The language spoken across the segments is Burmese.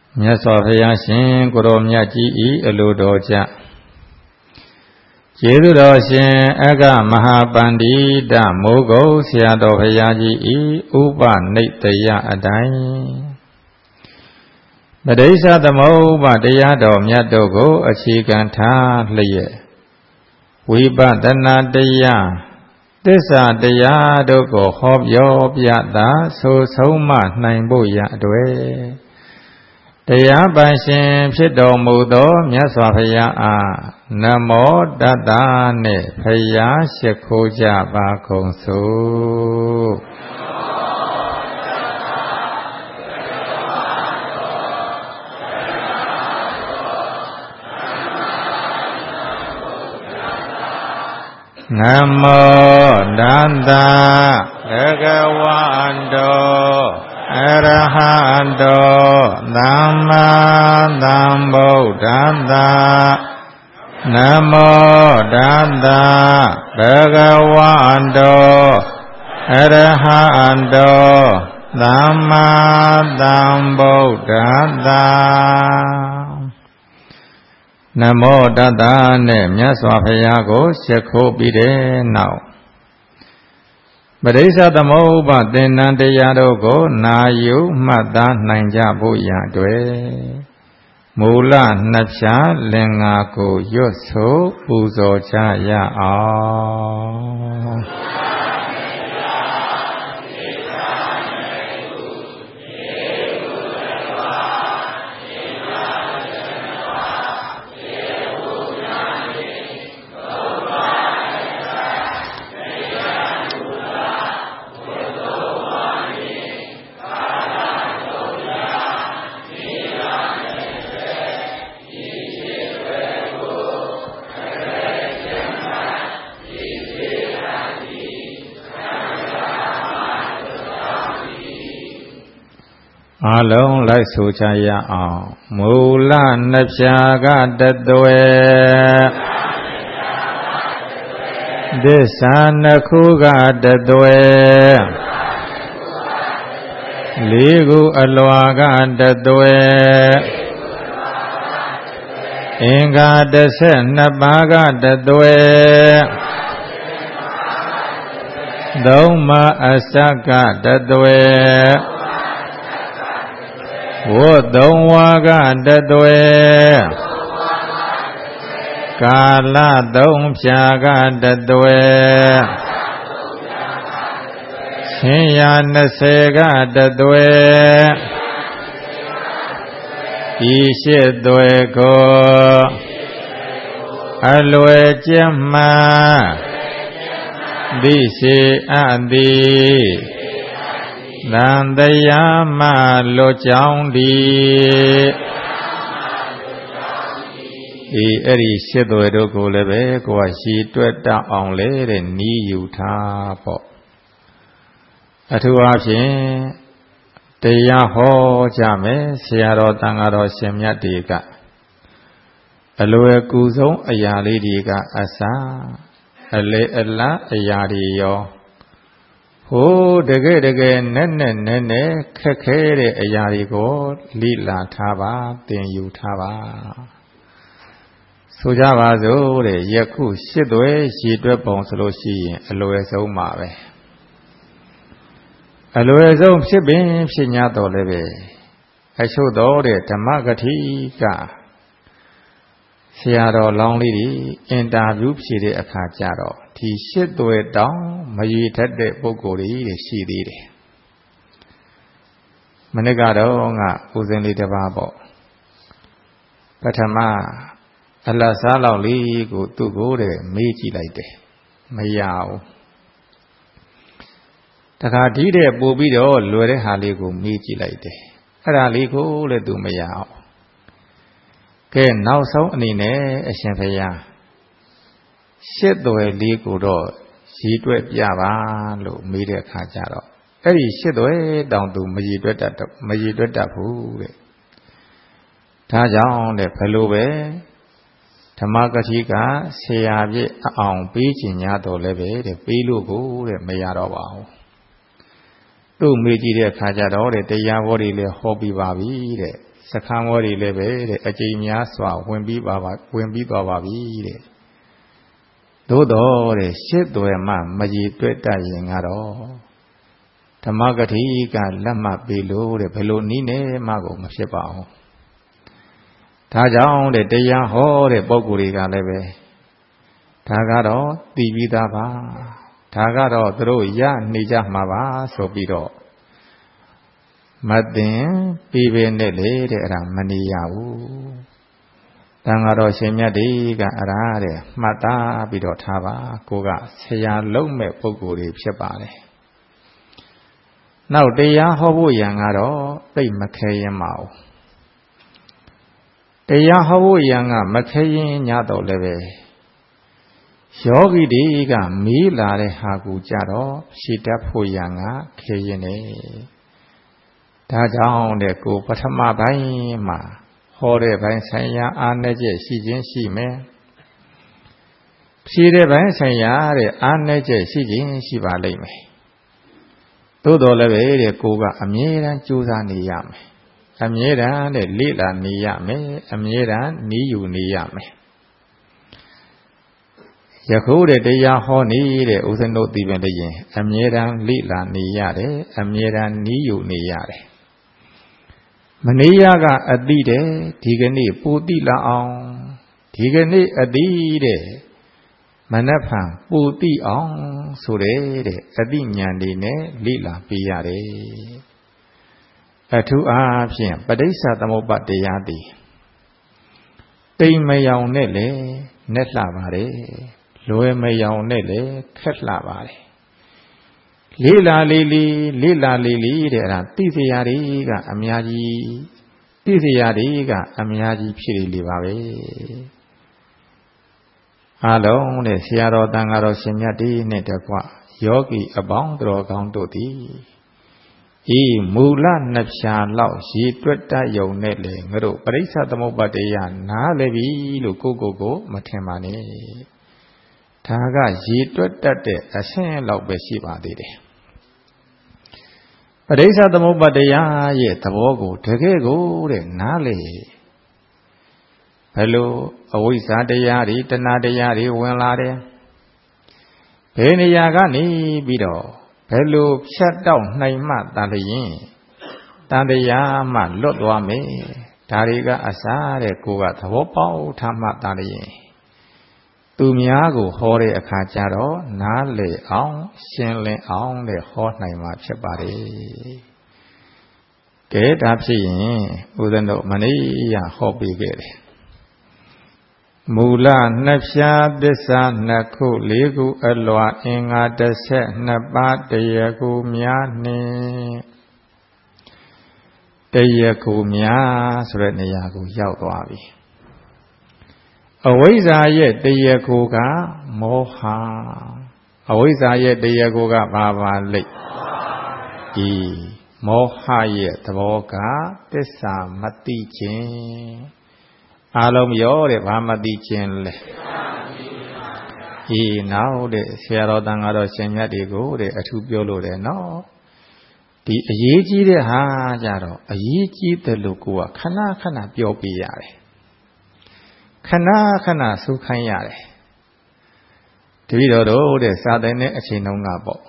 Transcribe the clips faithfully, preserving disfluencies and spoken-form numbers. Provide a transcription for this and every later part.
မြတ်စွာဘုရားရှင်ကိုရောမြတ်ကြီးဤအလိုတော်ကြကျေးဇူးတော်ရှင်အဂမဟာပန္တိတမိုးကုတ်ဆရာတော်ဘုရားကြီးဤဥပနိတယအတိုင်းပဋိစ္စသမုပ္ပါတရားတော်မြတ်တို့ကိုအခြေခံထားလျက်ဝိပဿနာတရားသစ္စာတရားတို့ကိုဟောပြောပြတာဆိုဆုံးမနိုင်ဖို့ရအတွက်တရားပိုင်ရှင်ဖြစ်တော်မူသောမြတ်စွာဘုရားအားနမောတတ္တနှင့်ဘုရားရှိခိုးကြပါကုန်စို့နမောတတ္တဘဂဝန္တောအရဟတောသမ္မာသမ္ဗုဒ္ဓတ္တနမောတတ္တဘဂဝန္တောအရဟတောသမ္မာသမ္ဗုဒ္ဓတ္တနမောတတ္တနဲ့မြတ်စွာဘုရားကိုရှိခိုးပြီးတဲ့နောက်ပဋိစ္စသမုပ္ပါသင်္นานတရားတို့ကိုနာယူမှတ်သားနိုင်ကြဖို့ရအတွက်မူလနှစ်ဖြာလင်္ကာကိုရွတ်ဆိုပူဇော်ကြရအောင်အလုံးလိုက်ဆိုကြရအောင်မူလနှစ်ဖြာကတသွဲသစ္စာနှစ်ခုကတသွဲလေးခုအလွာကတသွဲအင်္ဂါတစ်ဆက်နှစ်ပါးကတသွဲသုံးပါးအစကတသွဲဝတ်သုံးဝါကတသွဲကာလသုံးဖြာကတသွဲချင်းရာနှစ်ဆယ်ကတသွဲဤရှိသွဲကိုအလွယ်ကျက်မှသိစေအပ်သည်သံတရားမှလွတ်ကြောင်းဒီဒီအဲ့ဒီရှစ်သွဲတို့ကိုလည်းပဲကိုယ်ကရှည်တွက်တအောင်လေတဲ့နီးယူထားပေါ့အထူးအားဖြင့်တရားဟောကြမယ်ဆရာတော်တန်ဃာတော်ရှင်မြတ်တွေကအလွယ်ကူဆုံးအရာလေးတွေကအစအလေအလတ်အရာတွေရောဟိုတကယ်တကယ်နဲ့နဲ့နဲ့နဲ့ခက်ခဲတဲ့အရာတွေကိုလိလာထားပါသင်ယူထားပါဆိုကြပါစို့တဲ့ယခုရှစ်သွဲရည်တွက်ပုံဆိုလို့ရှိရင်အလွယ်ဆုံးပါပဲအလွယ်ဆုံးဖြစ်ပင်ဖြစ်냐တော်လည်းပဲအချို့တော်တဲ့ဓမ္မဂတိကဆရာတော်လောင်းလေးတွေအင်တာဗျူးဖြေတဲ့အခါကျတော့ဒီရှစ်သွဲတောင်မရည်ထက်တဲ့ပုဂ္ဂိုလ်တွေရှိသေးတယ်မနေ့ကတော့ငါဦးစင်းလေးတစ်ပါးပေါ့ပထမအလတ်စားလောက်လေးကိုသူ့ကိုတဲ့မေးကြည့်လိုက်တယ်မရဘူးတခါဒီတဲ့ပို့ပြီးတော့လွယ်တဲ့ဟာလေးကိုမေးကြည့်လိုက်တယ်အဲ့ဒါလေးကိုလည်းသူမရအောင်ကဲနောက်ဆုံးအနေနဲ့အရှင်ဘုရားရှစ်သွဲလေးကိုတော့ရည်တွက်ပြပါလို့မေးတဲ့အခါကျတော့အဲ့ဒီရှစ်သွဲတောင်သူမရည်တွက်တတ်မရည်တွက်တတ်ဘူးတဲ့ဒါကြောင့်တဲ့ဘယ်လိုပဲဓမ္မဂတိကဆရာပြည့်အောင်ပေးခြင်း냐တော့လည်းပဲတဲ့ပေးလို့ကိုတဲ့မရတော့ပါဘူးသူ့မေးကြည့်တဲ့အခါကျတော့တဲ့တရားဟောတွေလည်းဟောပြီးပါပြီတဲ့ Sakamori lebe, the Ajimia Swa, when be Baba, when be Baba be. Dodo, the shit do a man, Maji Tweta Yingaro. Tamagati, Lama below, the Pelonine, Mago, Mashepao. Tajao, the Deya Ho, the Boguriga lebe. Tagaro, Dividava. Tagaro, through Ya, Nija Mava, so bido. Madin, Pibe Nele, Ramaniau. Tangaro Semyadiga Arare, Mata Bidotava, Koga, Saya Lome Poguri Shapale. Now they are Hobu Yangaro, they Makay Mao. They are Hobu Yanga, Makay Yado Leve. Yogi Diga, Mila Hagu Jaro, Shita Puyanga, Kayene. Tajao de Go Patama Baima. Hore by Saya Anaje Sijin Shime. Sire by Saya Anaje Sijin Shivaleme. Todo leve Kuga Amira Juza Niyame. Amira de Lila Niyame, Amira Niyu Niyame. Yakude de Yahoni de Uzeno Divendayin, Amira Lila Niyare, Amira Niyu Niyare. Maniaga adide, Tigani Puti laong, Tigani adide, Manapang Puti on, Sure, Adinyandine, Lila Piare. A two option, but they sat them about the yadi. They may own nele, Netlavare, Loe may own nele, Ketlavare. Lila Lili, Lila Lili, there are Tiziariga, Amiaji, Tiziariga, Amiaji Piri. Alone, the Siaro Dangaro Semyadi, Netaqua, Yogi, a bound or count to thee. E. Mula Napsha Lao, she twetta yo nele, Mero, Parisa the Mobatea, Na Levi, Lukugo, Matemane. Taga, she twetta, a same lao Beshiba did. Parisa the Mobatea, yet the Vogo, Tegego, Nale. Hello, Awisa de Yari, Tana de Yari, Wenlade. Penny Yagani, Bido. Hello, shut down, Naima, Dalayin. Tandayama, Lodwame, Tariga Asare, Kuga, Tawopo, Tama Dalayin. Tumiago, Hore Akacharo, Nale, on, Shenle, on the hot Naima Chabari. Get up seeing, Udano Mania, Hobby Gate. Mula Napsha Desa Naku Ligu Alwa Inga Desa Nabat Deyaku Miani Deyaku Mia Sreniaku Yautwabi. Awaza yet Deyakuga Moha. Awaza yet Deyakuga Baba Lake. E Moha yet Voga Desa Matichin. Alom Yore Vamadi Chenle. He now the Sierra Dangaro Semyadi go, the Atubiolo, no. The Yeji de Hajaro, a Yeji the Lukua, Kana Kana Biopiare. Kana Kana Sukayare. Tivido, the Southern Achinongabo.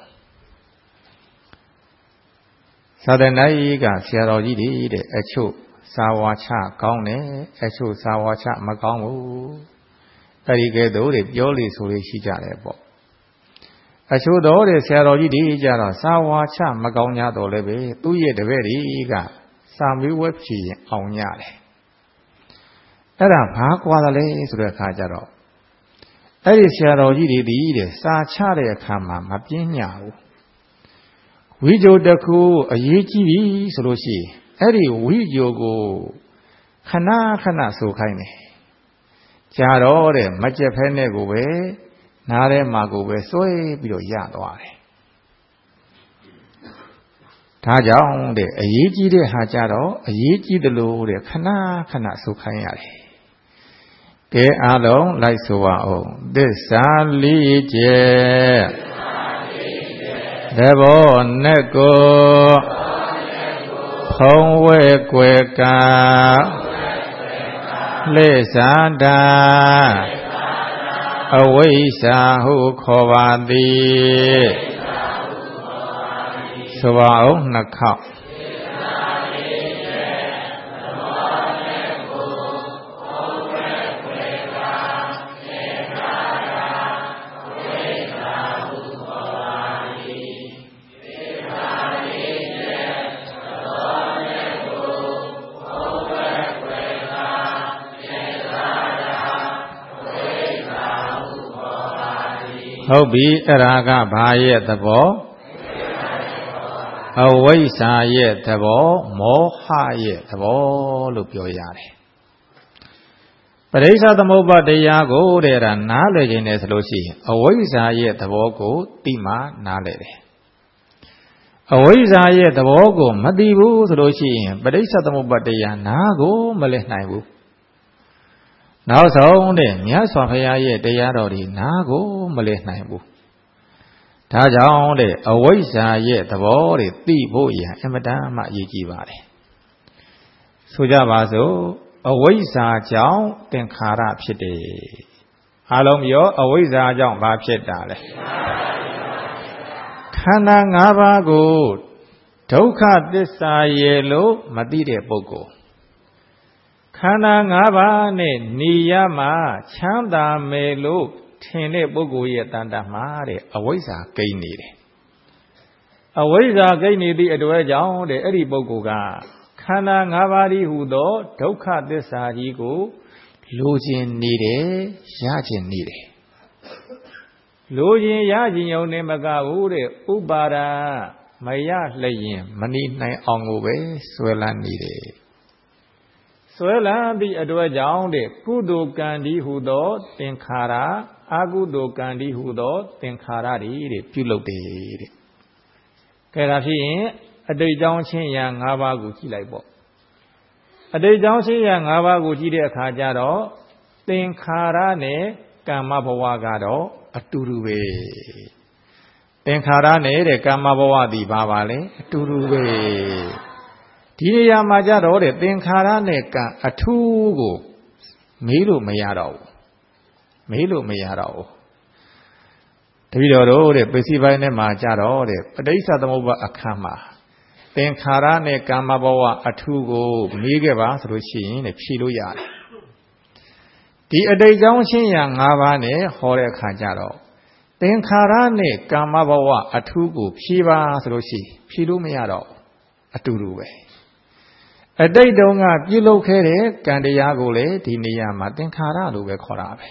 Southern Aiga, Sierra Gidi, the Echo. Sawacha Gone, Echo Sawacha Magongo. Perigedo, the Jolly Surishi Jarebo. Echo do the Serodi Jara, Sawacha Magonia do Leve, two years the very eager, Sami Webchi on Yare. Era Paquale to the Kajaro. Eri Serodi the Sachare Kama Mapinyao. Wijo Daku, a Yichi Solushi. Eri Wijogo Kana Kana so kind. Jarore, Majapene Gobe, Nare Magobe, Soe, Bido Yadware. Tajao, the Ayiji de Hajaro, Ayiji the Lo, the Kana Kana so kind. Ke along like so wow. This Sally J. Debo Neko. ခုံဝဲကွယ်ကာလေသာတာအဝိဇ္ဇာဟုခေါ်ပါသည်ဆိုပါအောင်နှစ်ခေါက်ဟုတ်ပြီအဲ့ဒါကဘာရဲ့သဘောအဝိဇ္ဇာရဲ့သဘောမောဟရဲ့သဘောလို့ပြောရတယ်ပရိစ္ဆသမုပ္ပါတရားကိုတဲ့အဲ့ဒါနားလည်ခြင်းနဲ့ဆိုလို့ရှိရင်အဝိဇ္ဇာရဲ့သဘောကိုသိမှနားလည်တယ်အဝိဇ္ဇာရဲ့သဘောကိုမသိဘူးဆိုလို့ရှိရင်ပရိစ္ဆသမုပ္ပါတရားနားကိုမလည်နိုင်ဘူးနောက်ဆုံးတဲ့မြတ်စွာဘုရားရဲ့တရားတော်ဒီနားကိုမလည်နိုင်ဘူးဒါကြောင့်တဲ့အဝိဇ္ဇာရဲ့သဘောတွေသိဖို့ရအမတန်မှအရေးကြီးပါတယ်ဆိုကြပါစို့အဝိဇ္ဇာကြောင့်သင်္ခါရဖြစ်တယ်အားလုံးပြောအဝိဇ္ဇာကြောင့်ဘာဖြစ်တာလဲခန္ဓာ၅ပါးကိုဒုက္ခသစ္စာရဲ့လို့မသိတဲ့ပုဂ္ဂိုလ်ခန္ဓာ၅ပါးနဲ့နေရမှာချမ်းသာမယ်လို့ထင်တဲ့ပုဂ္ဂိုလ်ရဲ့တန်တမှားတဲ့အဝိဇ္ဇာကိန်းနေတယ်အဝိဇ္ဇာကိန်းနေသည့်အတွက်ကြောင့်တဲ့အဲ့ဒီပုဂ္ဂိုလ်ကခန္ဓာ၅ပါးဤဟူသောဒုက္ခသစ္စာကြီးကိုလိုချင်နေတယ်ရချင်နေတယ်လိုချင်ရချင်ုံနဲ့မကဘူးတဲ့ဥပါဒာမရလျင်မနေနိုင်အောင်ကိုပဲဆွဲလန်းနေတယ်ဆွဲလန်းသည့်အတွက်ကြောင့်တဲ့ကုသိုလ်ကံဒီဟူသောသင်္ခါရအကုသိုလ်ကံဒီဟူသောသင်္ခါရတွေတဲ့ပြုလုပ်တယ်တဲ့ကဲဒါဖြစ်ရင်အတိတ်ကြောင့်ချင်းရာ၅ပါးကိုကြည့်လိုက်ပေါ့အတိတ်ကြောင့်ချင်းရာ၅ပါးကိုကြည့်တဲ့အခါကျတော့သင်္ခါရနဲ့ကမ္မဘဝကတော့အတူတူပဲသင်္ခါရနဲ့တဲ့ကမ္မဘဝဒီဘာပါလဲအတူတူပဲဒီနေရာမှာကြတော့တဲ့သင်္ခါရနဲ့ကံအထူးကိုမေးလို့မရတော့ဘူးမေးလို့မရတော့ဘူးတပည့်တော်တို့တဲ့ပစ္စည်းပိုင်းထဲမှာကြတော့တဲ့ပဋိစ္စသမုပ္ပါအခန်းမှာသင်္ခါရနဲ့ကာမဘဝအထူးကိုမေးခဲ့ပါဆိုလို့ရှိရင်တဲ့ဖြေလို့ရတယ်ဒီအတိတ်ကြောင့်ရှင်းရ၅ပါးနဲ့ဟောတဲ့အခါကျတော့သင်္ခါရနဲ့ကာမဘဝအထူးကိုဖြေပါဆိုလို့ရှိရင်ဖြေလို့မရတော့အတူတူပဲအတိတ်တုန်းကပြုလုပ်ခဲ့တဲ့ကံတရားကိုလည်းဒီနေရာမှာသင်္ခါရလို့ပဲခေါ်တာပဲ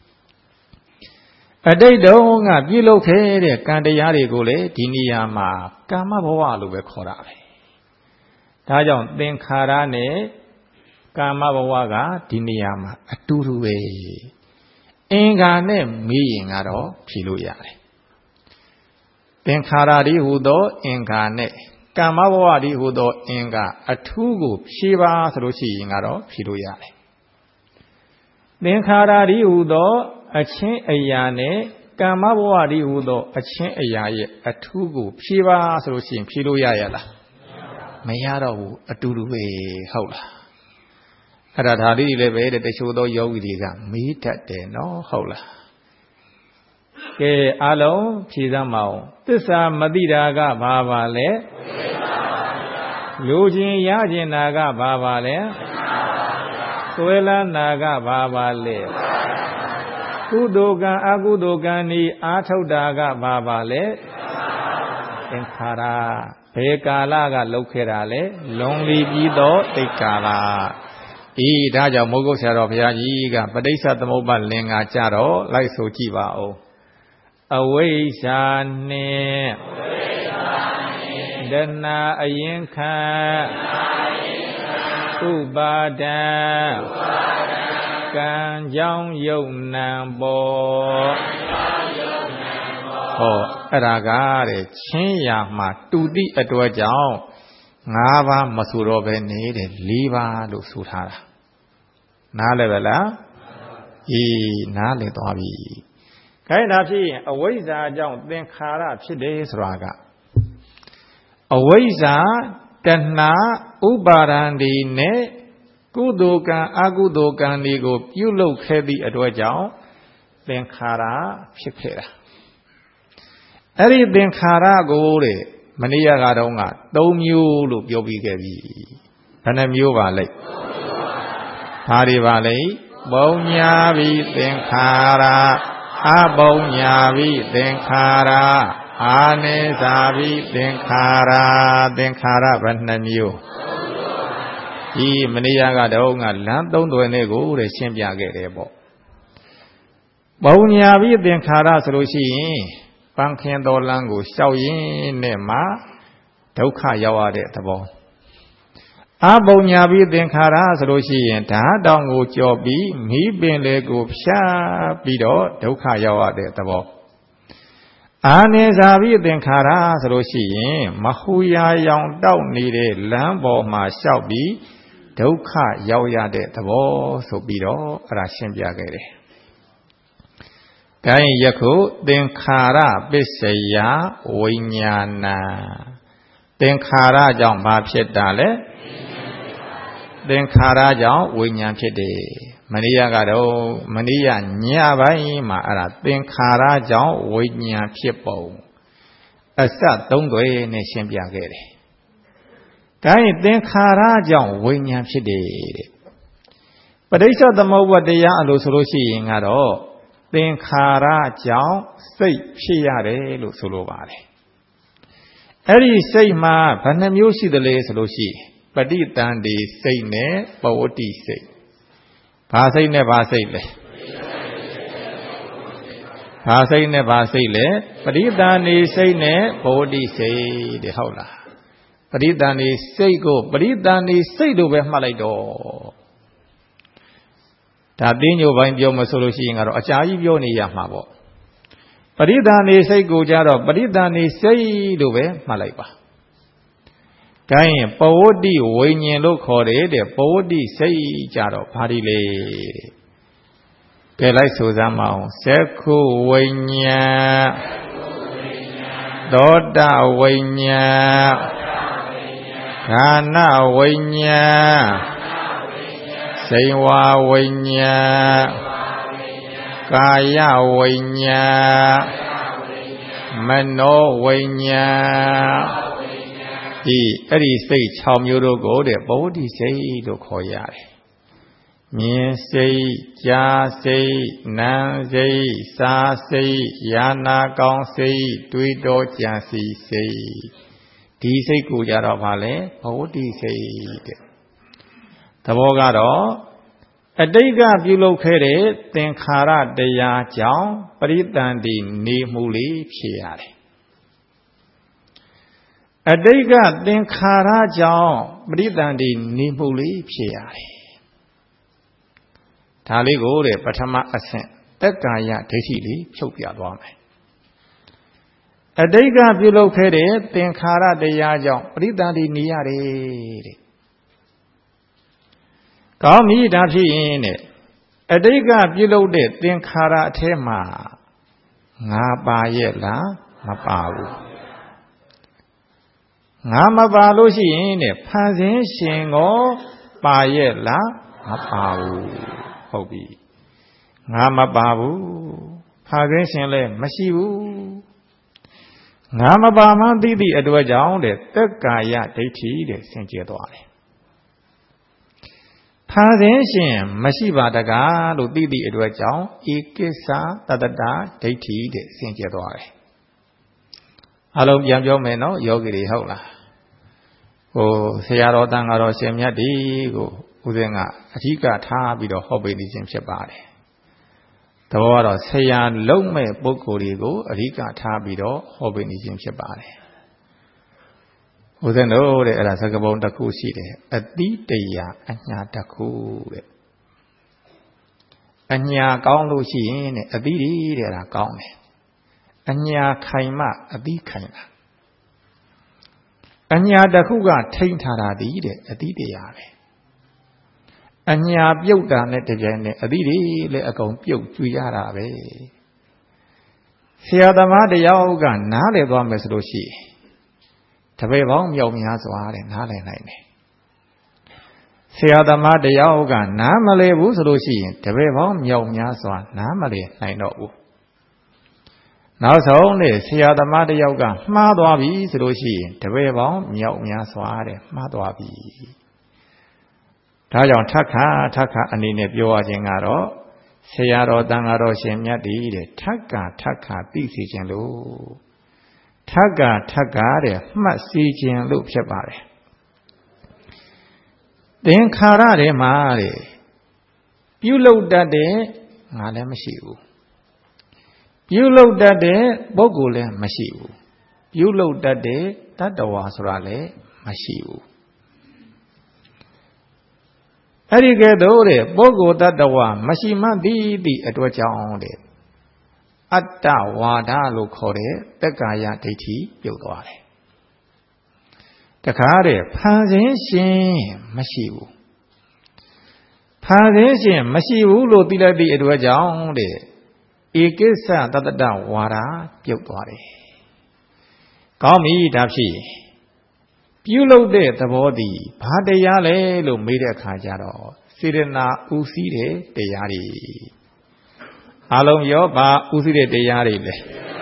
အတိတ်တုန်းကပြုလုပ်ခဲ့တဲ့ကံတရားတွေကိုလည်းဒီနေရာမှာကာမဘဝလို့ပဲခေါ်တာပဲဒါကြောင့်သင်္ခါရနဲ့ကာမဘဝကဒီနေရာမှာအတူတူပဲအင်္ဂါနဲ့မေးရင်ကတော့ဖြေလို့ရတယ်သင်္ခါရဒီဟူသောအင်္ဂါနဲ့ကမ္မဘဝဒီဟူသောအင်္ဂါအထူးကိုဖြေပါဆိုလို့ရှိရင်ကတော့ဖြေလို့ရတယ်သင်္ခါရဒီဟူသောအချင်းအရာနဲ့ကမ္မဘဝဒီဟူသောအချင်းအရာရဲ့အထူးကိုဖြေပါဆိုလို့ရှိရင်ဖြေလို့ရရလားမရတော့ဘူးအတူတူပဲဟုတ်လားအဲ့ဒါဒါလေးတွေလည်းပဲတဲ့တချို့သောယောဂီတွေကမေးတတ်တယ်နော်ဟုတ်လားကဲအားလုံးဖြေစမ်းပါဦးသစ္စာမသိတာကဘာပါလဲလူချင်းရချင်းနာကဘာပါလဲသွဲလန်းနာကဘာပါလဲကုသိုလ်ကံအကုသိုလ်ကံဤအာထုတ်တာကဘာပါလဲသင်္ခါရဘယ်ကာလကလုပ်ခဲ့တာလဲလွန်လီပြီးသောတိတ်ကာလဤဒါကြောင့်မိုးကုတ်ဆရာတော်ဘုရားကြီးကပဋိစ္စသမုပ္ပါလင်္ကာကြတော့လိုက်ဆိုကြည့်ပါဦးအဝိဇ္ဇာနှင့်ဒနာအရင်ခံဥပါဒံကံကြောင့်ယုံနံပေါ်ဟောအဲ့ဒါကတဲ့ချင်းရာမှာတူတိအတွက်ကြောင့်၅ပါးမဆိုတော့ပဲနေတဲ့၄ပါးလို့ဆိုထားတာနားလဲပဲလားအေးနားလဲသွားပြီခိုင်းတာဖြစ်ရင်အဝိဇ္ဇာကြောင့်သင်္ခါရဖြစ်တယ်ဆိုတာကအဝိဇ္ဇာတဏှာဥပါဒံဒီနဲ့ကုသိုလ်ကံအကုသိုလ်ကံတွေကိုပြုလုပ်ခဲ့သည့်အတွက်ကြောင့်သင်္ခါရဖြစ်ခဲ့တာအဲ့ဒီသင်္ခါရကိုတဲ့မနေ့ကတော့ကသုံးမျိုးလို့ပြောပြီးခဲ့ပြီဘယ်နှမျိုးပါလဲဘာတွေပါလဲပုံညာပိသင်္ခါရအပုံညာပိသင်္ခါရအာနေသာပိသင်္ခါရသင်္ခါရဘယ်နှမျိုးဒီမနေ့ကတော့ကလမ်းသုံးသွယ်နဲ့ကိုတဲ့ရှင်းပြခဲ့တယ်ပေါ့ပုံညာပိသင်္ခါရဆိုလို့ရှိရင်ပန်းခင်တော်လမ်းကိုရှောက်ရင်းနဲ့မှဒုက္ခရောက်ရတဲ့သဘောအပုံညာပိသင်္ခါရဆိုလို့ရှိရင်ဓာတ်တောင်ကိုကြော်ပြီးမိပင်လေကိုဖြားပြီးတော့ဒုက္ခရောက်ရတဲ့သဘောအာနေဇာပိသင်္ခါရဆိုလို့ရှိရင်မဟူရာရောင်တောက်နေတဲ့လမ်းပေါ်မှာရှောက်ပြီးဒုက္ခရောက်ရတဲ့သဘောဆိုပြီးတော့အဲ့ဒါရှင်းပြခဲ့တယ်။ဒါရင်ယခုသင်္ခါရပစ္စယဝိညာဏသင်္ခါရကြောင့်ဘာဖြစ်တာလဲသင်္ခါရကြောင့်ဝိညာဉ်ဖြစ်တယ်။မနေ့ကတော့မနေ့ကညပိုင်းမှာအဲ့ဒါသင်္ခါရကြောင့်ဝိညာဉ်ဖြစ်ပုံအစသုံးသွယ်နဲ့ရှင်းပြခဲ့တယ်။ဒါရင်သင်္ခါရကြောင့်ဝိညာဉ်ဖြစ်တယ်တဲ့ပဋိစ္စသမုပ္ပါဒ်တရားအလိုဆိုလို့ရှိရင်ကတော့သင်္ခါရကြောင့်စိတ်ဖြစ်ရတယ်လို့ဆိုလိုပါတယ်အဲ့ဒီစိတ်မှာဘယ်နှမျိုးရှိသလဲဆိုလို့ရှိရင်ပဋိသန္ဓေစိတ်နဲ့ပဝတ္တိစိတ်ဘာစိတ်နဲ့ဘာစိတ်လဲဘာစိတ်နဲ့ဘာစိတ်လဲပဋိသန္ဓေစိတ်နဲ့ပဝတ္တိစိတ်တဲ့ဟုတ်လားပဋိသန္ဓေစိတ်ကိုပဋိသန္ဓေစိတ်လို့ပဲမှတ်လိုက်တော့ဒါသိညိုပိုင်းပြောမဆိုလို့ရှိရင်ကတော့အကြာကြီးပြောနေရမှာပေါ့ပရိသန္ဓေစိတ်ကိုကြတော့ပရိသန္ဓေစိတ်လို့ပဲမှတ်လိုက်ပါ။ဒါရင်ပဝတ္တိဝိညာဉ်လို့ခေါ်တယ်တဲ့ပဝတ္တိစိတ်ကြတော့ဘာဒီလဲတဲ့။ကဲလိုက်ဆိုစမ်းမအောင်သက္ခုဝိညာဉ်သောတဝိညာဉ်ခန္ဓာဝိညာဉ်စိံဝါဝိညာဉ်ကာယဝိညာဉ်မနောဝိညာဉ်ဒီအဲ့ဒီစိတ်၆မျိုးတို့ကိုတဲ့ပဝတ္တိစိတ်လို့ခေါ်ရတယ်မြင်စိတ်ကြားစိတ်နားစိတ်စားစိတ်ယာနာကောင်းစိတ်တွေးတောကြံစီစိတ်ဒီစိတ်ကိုကြတော့ဗာလဲပဝတ္တိစိတ်တဲ့သဘောကတော့အတိတ်ကပြုလုပ်ခဲ့တဲ့သင်္ခါရတရားကြောင့်ပရိသန္တိနေမှုလေးဖြစ်ရတယ်အတိတ်ကသင်္ခါရကြောင့်ပရိသန္တိနေမှုလေးဖြစ်ရတယ်ဒါလေးကိုတဲ့ပထမအဆင့်တက္ကာယဒိဋ္ဌိလေးဖြုတ်ပြသွားမယ်အတိတ်ကပြုလုပ်ခဲ့တဲ့သင်္ခါရတရားကြောင့်ပရိသန္တိနေရတယ်တဲ့ကောင်းပြီဒါဖြစ်ရင်တဲ့အတိတ်ကပြုလုပ်တဲ့သင်္ခါရအထဲမှာငါပါရဲ့လားမပါဘူးငါမပါလို့ရှိရင်တဲ့ဖန်ဆင်းရှင်ကိုပါရဲ့လားမပါဘူးဟုတ်ပြီငါမပါဘူးဖန်ဆင်းရှင်လည်းမရှိဘူးငါမပါမှသိသည့်အတွက်ကြောင့်တဲ့တက္ကာယဒိဋ္ဌိတဲ့ဆင်ကျဲသွားတယ်ဖန်ဆင်းရှင်မရှိပါတကားလို့သိသည့်အတွက်ကြောင့်ဧကိစ္စတတ္တဒိဋ္ဌိတဲ့ဆင်ကျဲသွားတယ်အလုံးပြန်ပြောမယ်နော်ယောဂီတွေဟုတ်လားဟိုဆရာတော်တန်ဃာတော်ရှင်မြတ်ဒီကိုဦးဇင်းကအဓိကထားပြီးတော့ဟောပေးနေခြင်းဖြစ်ပါတယ်သဘောကတော့ဆရာလုံးမဲ့ပုဂ္ဂိုလ်တွေကိုအဓိကထားပြီးတော့ဟောပေးနေခြင်းဖြစ်ပါတယ်ဦးဇင်းတို့တဲ့အဲ့ဒါစကားပုံတစ်ခုရှိတယ်အတိတရာအညာတစ်ခုတဲ့အညာကောင်းလို့ရှိရင်တဲ့အတိဒီတဲ့ဒါကောင်းတယ်အညာခိုင်မှအတိခိုင်တာအညာတစ်ခုကထိန်းထားတာဒီတဲ့အတိတရားပဲအညာပြုတ်တာနဲ့တပြိုင်နက်အတိဒီလည်းအကုန်ပြုတ်ကျွေရတာပဲဆရာသမားတယောက်ကနားလည်သွားမယ်ဆိုလို့ရှိရင်တပည့်ပေါင်းမြောက်များစွာတဲ့နားလည်နိုင်တယ်ဆရာသမားတယောက်ကနားမလည်ဘူးဆိုလို့ရှိရင်တပည့်ပေါင်းမြောက်များစွာနားမလည်နိုင်တော့ဘူးနောက်ဆုံးနဲ့ဆရာသမားတယောက်ကမှားသွားပြီဆိုလို့ရှိရင်တပည့်ပေါင်းမြောက်များစွာတဲ့မှားသွားပြီဒါကြောင့်ထပ်ခါထပ်ခါအနေနဲ့ပြောရခြင်းကတော့ဆရာတော်တန်ဃာတော်ရှင်မြတ်တည်းတဲ့ထပ်ခါထပ်ခါသိစေခြင်းလို့ထပ်ခါထပ်ခါတဲ့မှတ်စေခြင်းလို့ဖြစ်ပါတယ်သင်္ခါရထဲမှာတဲ့ပြုလုပ်တတ်တဲ့ငါလည်းမရှိဘူးပြုလုပ်တတ်တဲ့ပုဂ္ဂိုလ်လည်းမရှိဘူးပြုလုပ်တတ်တဲ့တတ္တဝါဆိုတာလည်းမရှိဘူးအဲ့ဒီကဲ့သို့တဲ့ပုဂ္ဂိုလ်တ attva မရှိမှန်းသိသည့်အတွက်ကြောင့်တဲ့အတ္တဝါဒလို့ခေါ်တဲ့တက္ကာယဒိဋ္ဌိပြုတ်သွားတယ်တခါတဲ့ဖန်ဆင်းရှင်မရှိဘူးဖန်ဆင်းရှင်မရှိဘူးလို့သိလိုက်သည့်အတွက်ကြောင့်တဲ့ဧကိစ္စတတ္တဝါဒပြုတ်သွားတယ်ကောင်းပြီဒါဖြစ်ပြုလုပ်တဲ့သဘောတည်းဘာတရားလဲလို့မေးတဲ့အခါကျတော့စေရနာဥစည်းတဲ့တရားတွေအလုံးရောဘာဥစည်းတဲ့တရားတွေလဲ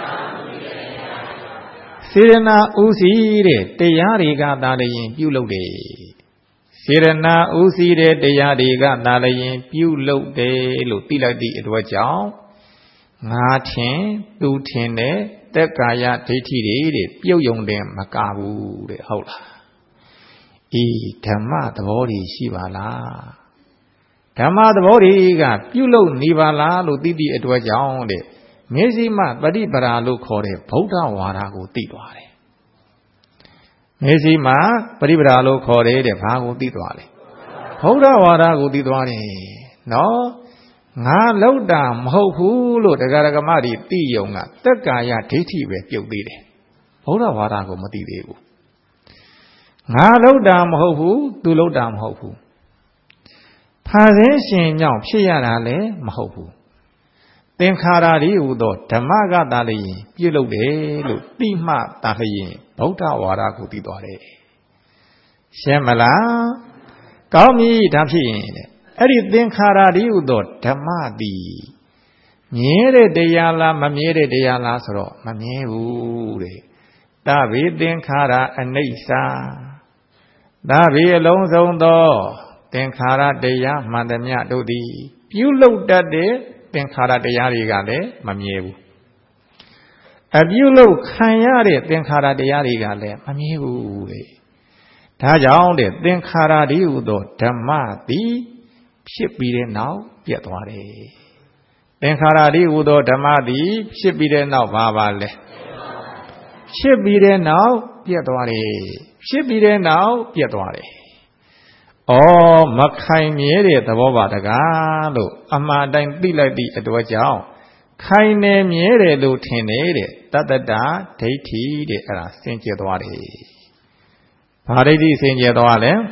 စေရနာဥစည်းတဲ့တရားတွေကသာလျင်ပြုလုပ်တယ်စေရနာဥစည်းတဲ့တရားတွေကသာလျင်ပြုလုပ်တယ်လို့သိလိုက်သည့်အတွက်ကြောင့်ငါထင်သူထင်တဲ့တက္ကာယဒိဋ္ဌိတွေတဲ့ပြုတ်ယုံတယ်မကဘူးတဲ့ဟုတ်လားဤဓမ္မသဘောတွေရှိပါလားဓမ္မသဘောတွေကပြုလုပ်နေပါလားလို့သိသည့်အတွက်ကြောင့်တဲ့မေဇိမပฏิပဒါလို့ခေါ်တဲ့ဗုဒ္ဓဝါဒကိုသိသွားတယ်မေဇိမပฏิပဒါလို့ခေါ်တဲ့တဲ့ဘာကိုသိသွားလဲဗုဒ္ဓဝါဒကိုသိသွားတယ်နော်ငါလောက်တာမဟုတ်ဘူးလို့တရားဓမ္မတွေသိယုံကတက္ကာယဒိဋ္ဌိပဲပြုတ်သေးတယ်ဗုဒ္ဓဝါဒကိုမသိသေးဘူးငါလောက်တာမဟုတ်ဘူးသူလောက်တာမဟုတ်ဘူးဖာဆင်းရှင်ကြောင့်ဖြစ်ရတာလည်းမဟုတ်ဘူးသင်္ခါရတွေဟူသောဓမ္မကသာလျင်ပြုလုပ်တယ်လို့သိမှသာလျင်ဗုဒ္ဓဝါဒကိုသိသွားတယ်ရှင်းမလားကောင်းပြီဒါဖြစ်ရင်အဲ့ဒီသင်္ခါရတွေဟူသောဓမ္မသည်မြဲတဲ့တရားလားမမြဲတဲ့တရားလားဆိုတော့မမြဲဘူးတဲ့တဗေသင်္ခါရအနိစ္စဒါဘီအလုံးစုံသောသင်္ခါရတရားမှန်သမျှတို့သည်ပြုလုပ်တတ်တဲ့သင်္ခါရတရားတွေကလည်းမမြဲဘူးအပြုလုပ်ခံရတဲ့သင်္ခါရတရားတွေကလည်းမမြဲဘူးတဲ့ဒါကြောင့်တဲ့သင်္ခါရတွေဟူသောဓမ္မသည်ဖြစ်ပြီးတဲ့နောက်ပြတ်သွားတယ်သင်္ခါရတွေဟူသောဓမ္မသည်ဖြစ်ပြီးတဲ့နောက်ဘာပါလဲဖြစ်ပြီးတဲ့နောက်ပြတ်သွားတယ်ဖြစ်ပြီးတဲ့နောက်ပြတ်သွားတယ်။အော်မခိုင်မြဲတဲ့သဘောပါတကားလို့အမှားတိုင်းသိလိုက်သည့်အတွက်ကြောင့်ခိုင်နေမြဲတယ်လို့ထင်နေတဲ့တတ္တတဒိဋ္ဌိတဲ့အဲ့ဒါစင်ကြယ်သွားတယ်။ဘာဒိဋ္ဌိစင်ကြယ်သွားလဲ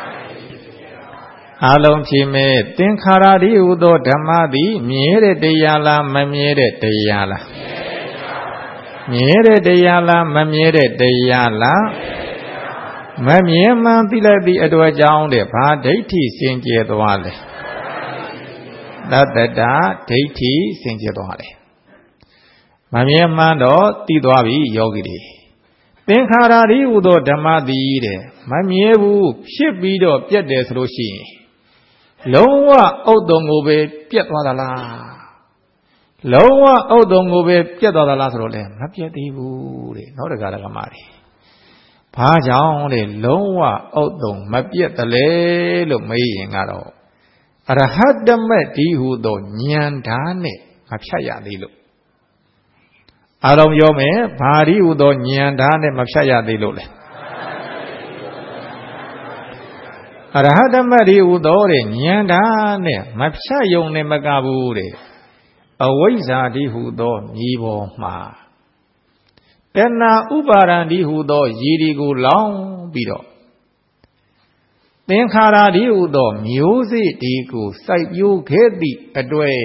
။အလုံးဖြင့်မဲ့သင်္ခါရဒီဟူသောဓမ္မသည်မြဲတဲ့တရားလားမမြဲတဲ့တရားလားမြဲတဲ့တရားလားမမြဲတဲ့တရားလားမမြဲမှန်သိလိုက်သည့်အတွက်ကြောင့်တဲ့ဘာဒိဋ္ဌိစင်ကြယ်သွားလဲတတ္တတဒိဋ္ဌိစင်ကြယ်သွားတယ်မမြဲမှန်တော့သိသွားပြီယောဂီတွေသင်္ခါရဒီဟူသောဓမ္မသည်တဲ့မမြဲဘူးဖြစ်ပြီးတော့ပြတ်တယ်ဆိုလို့ရှိရင်လုံးဝဥဒ္ဒုံကိုပဲပြတ်သွားသလားလုံးဝဥဒ္ဒုံကိုပဲပြတ်သွားသလားဆိုတော့လေမပြတ်သေးဘူးတဲ့နောက်တကားကမှတွေဘာကြောင့်လဲလုံးဝဥဒ္ဒုံမပြတ်တယ်လေလို့မေးရင်ကတော့အရဟတမတ်ဒီဟုသောဉာဏ်ဓာတ်နဲ့မဖြတ်ရသေးလို့အလုံးပြောမယ်ဘာဒီဟုသောဉာဏ်ဓာတ်နဲ့မဖြတ်ရသေးလို့လေအရဟတမတ်ဒီဟုသောတဲ့ဉာဏ်ဓာတ်နဲ့မဖြတ်ယုံနဲ့မကဘူးတဲ့အဝိဇ္ဇာဒီဟုသောမြေပေါ်မှာတဏှာဥပါဒံဒီဟုသောရေဒီကိုလောင်းပြီးတော့သင်္ခါရဒီဟုသောမျိုးစေ့ဒီကိုစိုက်ပျိုးခဲ့သည့်အတွေ့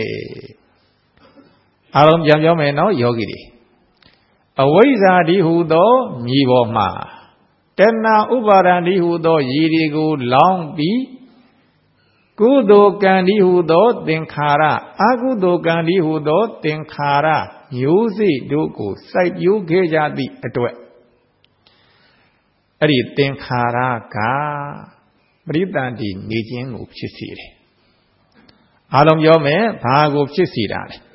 အားလုံးပြန်ပြောမယ်နော်ယောဂီတွေအဝိဇ္ဇာဒီဟုသောမြေပေါ်မှာတဏှာဥပါဒံဒီဟုသောရည်တွေကိုလောင်းပြီးကုသိုလ်ကံဒီဟုသောသင်္ခါရအကုသိုလ်ကံဒီဟုသောသင်္ခါရမျိုးစေ့တို့ကိုစိုက်ပျိုးခဲ့ကြသည့်အတွက်အဲ့ဒီသင်္ခါရကပရိသန္တိနေခြင်းကိုဖြစ်စေတယ်အားလုံးပြောမယ်ဘာကိုဖြစ်စေတာလဲ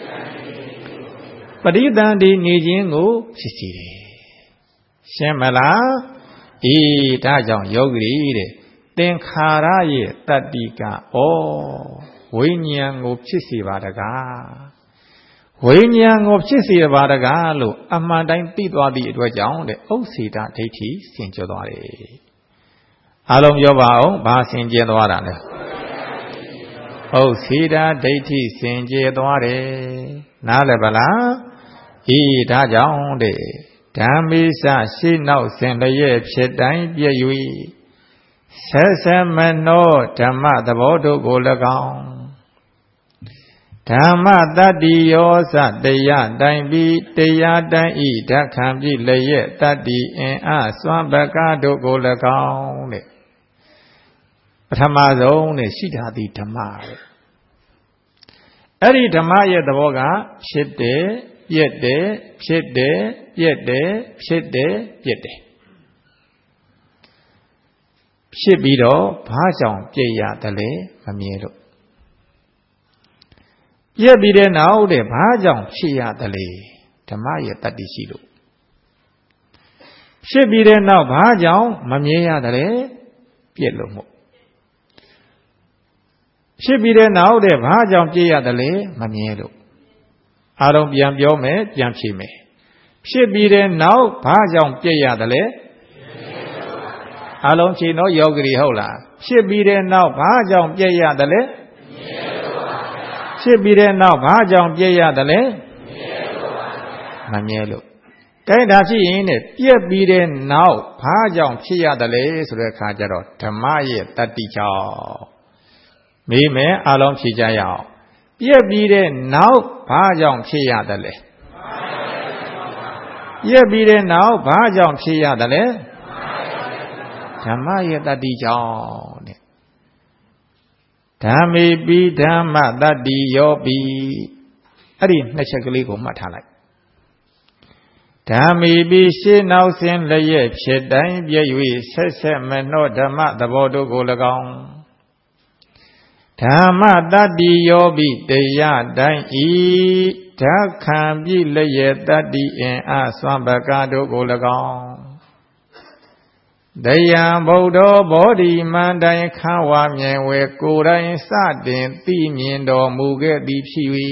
ပရိသန္တိနေခြင်းကိုဖြစ်စေတယ်ရှင်းမလားအေးဒါကြောင့်ယောဂီတဲ့သင်္ခါရရဲ့တတ္တိကဩဝိညာဉ်ကိုဖြစ်စေပါတကားဝိညာဉ်ကိုဖြစ်စေပါတကားလို့အမှန်တိုင်းသိသွားသည့်အတွက်ကြောင့်တဲ့ဥစ္စေတဒိဋ္ဌိစင်ကြယ်သွားတယ်အားလုံးပြောပါအောင်ဘာစင်ကြယ်သွားတာလဲဥစ္စေတဒိဋ္ဌိစင်ကြယ်သွားတယ်နားလည်ပါလားအေးဒါကြောင့်တဲ့ဓမ္မိစရှေ့နောက်စင်လျက်ဖြစ်တိုင်းပြည့်၍ဆက်ဆက်မနောဓမ္မသဘောတို့ကို၎င်းဓမ္မတတ္တိယောသတရားတိုင်းပြီးတရားတိုင်းဤဓက္ခံပြည့်လျက်တတ္တိအင်အားစွမ်းပကားတို့ကို၎င်းတဲ့ပထမဆုံးနဲ့ရှိတာဒီဓမ္မတဲ့အဲ့ဒီဓမ္မရဲ့သဘောကဖြစ်တယ်ပြည့်တယ်ဖြစ်တယ်ပြည့်တယ်ဖြစ်တယ်ပြည့်တယ်ဖြစ်ပြီးတော့ဘာကြောင့်ပြည့်ရတယ်လဲမမြဲလို့ပြည့်ပြီးတဲ့နောက်တဲ့ဘာကြောင့်ဖြစ်ရတယ်လဲဓမ္မရဲ့တတ္တိရှိလို့ဖြစ်ပြီးတဲ့နောက်ဘာကြောင့်မမြဲရတယ်လဲပြည့်လို့မို့ဖြစ်ပြီးတဲ့နောက်တဲ့ဘာကြောင့်ပြည့်ရတယ်လဲမမြဲလို့အားလုံးပြန်ပြောမယ်ပြန်ဖြေမယ်ဖြစ်ပြီးတဲ့နောက်ဘာကြောင့်ပြည့်ရတယ်လဲအားလုံးဖြေတော့ယောဂီဟုတ်လားဖြစ်ပြီးတဲ့နောက်ဘာကြောင့်ပြည့်ရတယ်လဲဖြစ်ပြီးတဲ့နောက်ဘာကြောင့်ပြည့်ရတယ်လဲမမြဲလို့ကဲဒါဖြစ်ရင်တဲ့ပြည့်ပြီးတဲ့နောက်ဘာကြောင့်ဖြစ်ရတယ်လဲဆိုတဲ့အခါကျတော့ဓမ္မရဲ့တတ္တိကြောင့်မေးမယ်အားလုံးဖြေကြရအောင်ပြည့်ပြီးတဲ့နောက်ဘာကြောင့်ဖြစ်ရတယ်လဲပြည့်ပြီးတဲ့နောက်ဘာကြောင့်ဖြစ်ရတယ်လဲဓမ္မရဲ့တတ္တိကြောင့်တဲ့ဓမ္မေပိဓမ္မတတ္တိယောပိအဲ့ဒီနှစ်ချက်ကလေးကိုမှတ်ထားလိုက်ဓမ္မေပိရှင်းနောက်စင်လျက်ဖြစ်တိုင်းပြည့်၍ဆက်ဆက်မနှောဓမ္မသဘောတို့ကို၎င်းဓမ္မတတ္တိယောပိတရားတိုင်းဤဓက္ခံပြည့်လျက်တတ္တိအင်အားစွမ်းပကားတို့ကို၎င်းတရားဗုဒ္ဓဘောဓိမန္တိုင်ခဝမြင်ဝေကိုယ်တိုင်စတင်သိမြင်တော်မူခဲ့သည်ဖြစ်၍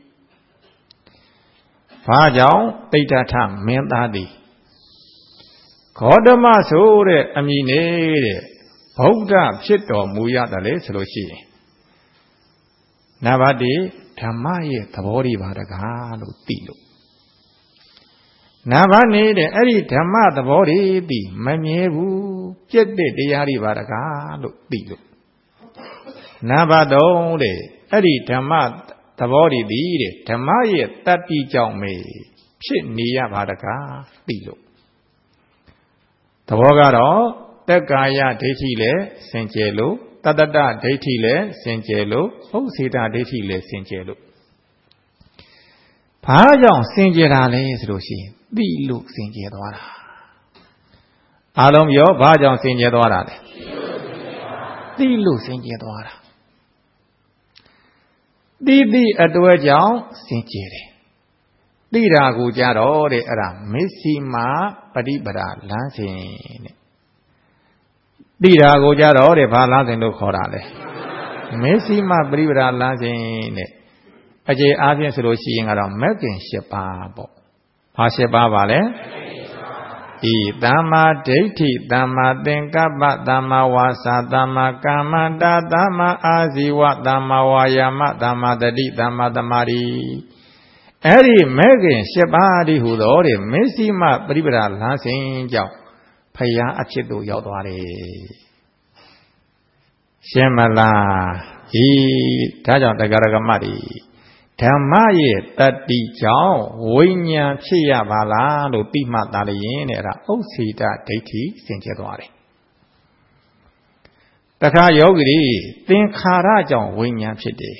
ဘာကြောင့်တိဋ္ဌထမင်းသားသည်ဂေါတမဆိုတဲ့အမည်နေတဲ့ဗုဒ္ဓဖြစ်တော်မူရတယ်လေဆိုလို့ရှိရင်နံပါတ်တစ်ဓမ္မရဲ့သဘောတွေပါတကားလို့သိလို့နံပါတ်နှစ်တဲ့အဲ့ဒီဓမ္မသဘောတွေသိမမြဲဘူးပြည့်တဲ့တရားတွေပါတကားလို့သိလို့နံပါတ်သုံးတဲ့အဲ့ဒီဓမ္မသဘောတွေသိတဲ့ဓမ္မရဲ့တတ္တိကြောင့်မေဖြစ်နေရပါတကားသိလို့သဘောကတော့တက္ကာယဒိဋ္ဌိလည်းစင်ကြယ်လို့တတ္တဒိဋ္ဌိလည်းစင်ကြယ်လို့ဥစ္စေတဒိဋ္ဌိလည်းစင်ကြယ်လို့ဘာကြောင့်စင်ကြယ်တာလဲဆိုလို့ရှိရင်သိလို့စင်ကြယ်သွားတာအားလုံးပြောဘာကြောင့်စင်ကြယ်သွားတာလဲသိလို့စင်ကြယ်သွားတာသိသိအတွက်ကြောင့်စင်ကြယ်တယ်သိတာကိုကြတော့တဲ့အဲ့ဒါမစ္ဆိမပฏิပဒါလမ်းစဉ်တဲ့သိတာကိုကြတော့တဲ့ဘာလမ်းစဉ်လို့ခေါ်တာလဲမစ္ဆိမပฏิပဒါလမ်းစဉ်တဲ့အခြေအားဖြင့်ဆိုလို့ရှိရင်ကတော့မဂ်ကင်၈ပါးပေါ့ဘာ၈ပါးပါလဲဤသမ္မာဒိဋ္ဌိသမ္မာသင်္ကပ္ပသမ္မာဝါစာသမ္မာကမ္မန္တာသမ္မာအာဇီဝသမ္မာဝါယာမသမ္မာတတိသမ္မာသမာဓိအဲ့ဒီမဂ်ကင်၈ပါးဒီဟူသောတဲ့မစ္ဆိမပฏิပဒါလမ်းစဉ်ကြောင့်ဖယားအဖြစ်သို့ရောက်သွားတယ်ရှင်းမလားဤဒါကြောင့်တရားဓမ္မတွေဓမ္မရဲ့တတ္တိကြောင့်ဝိညာဉ်ဖြစ်ရပါလားလို့သိမှသာလျင်တဲ့အဲ့ဒါဥစ္စေတဒိဋ္ဌိစင်ကြယ်သွားတယ်တခါယောဂီတွေသင်္ခါရကြောင့်ဝိညာဉ်ဖြစ်တယ်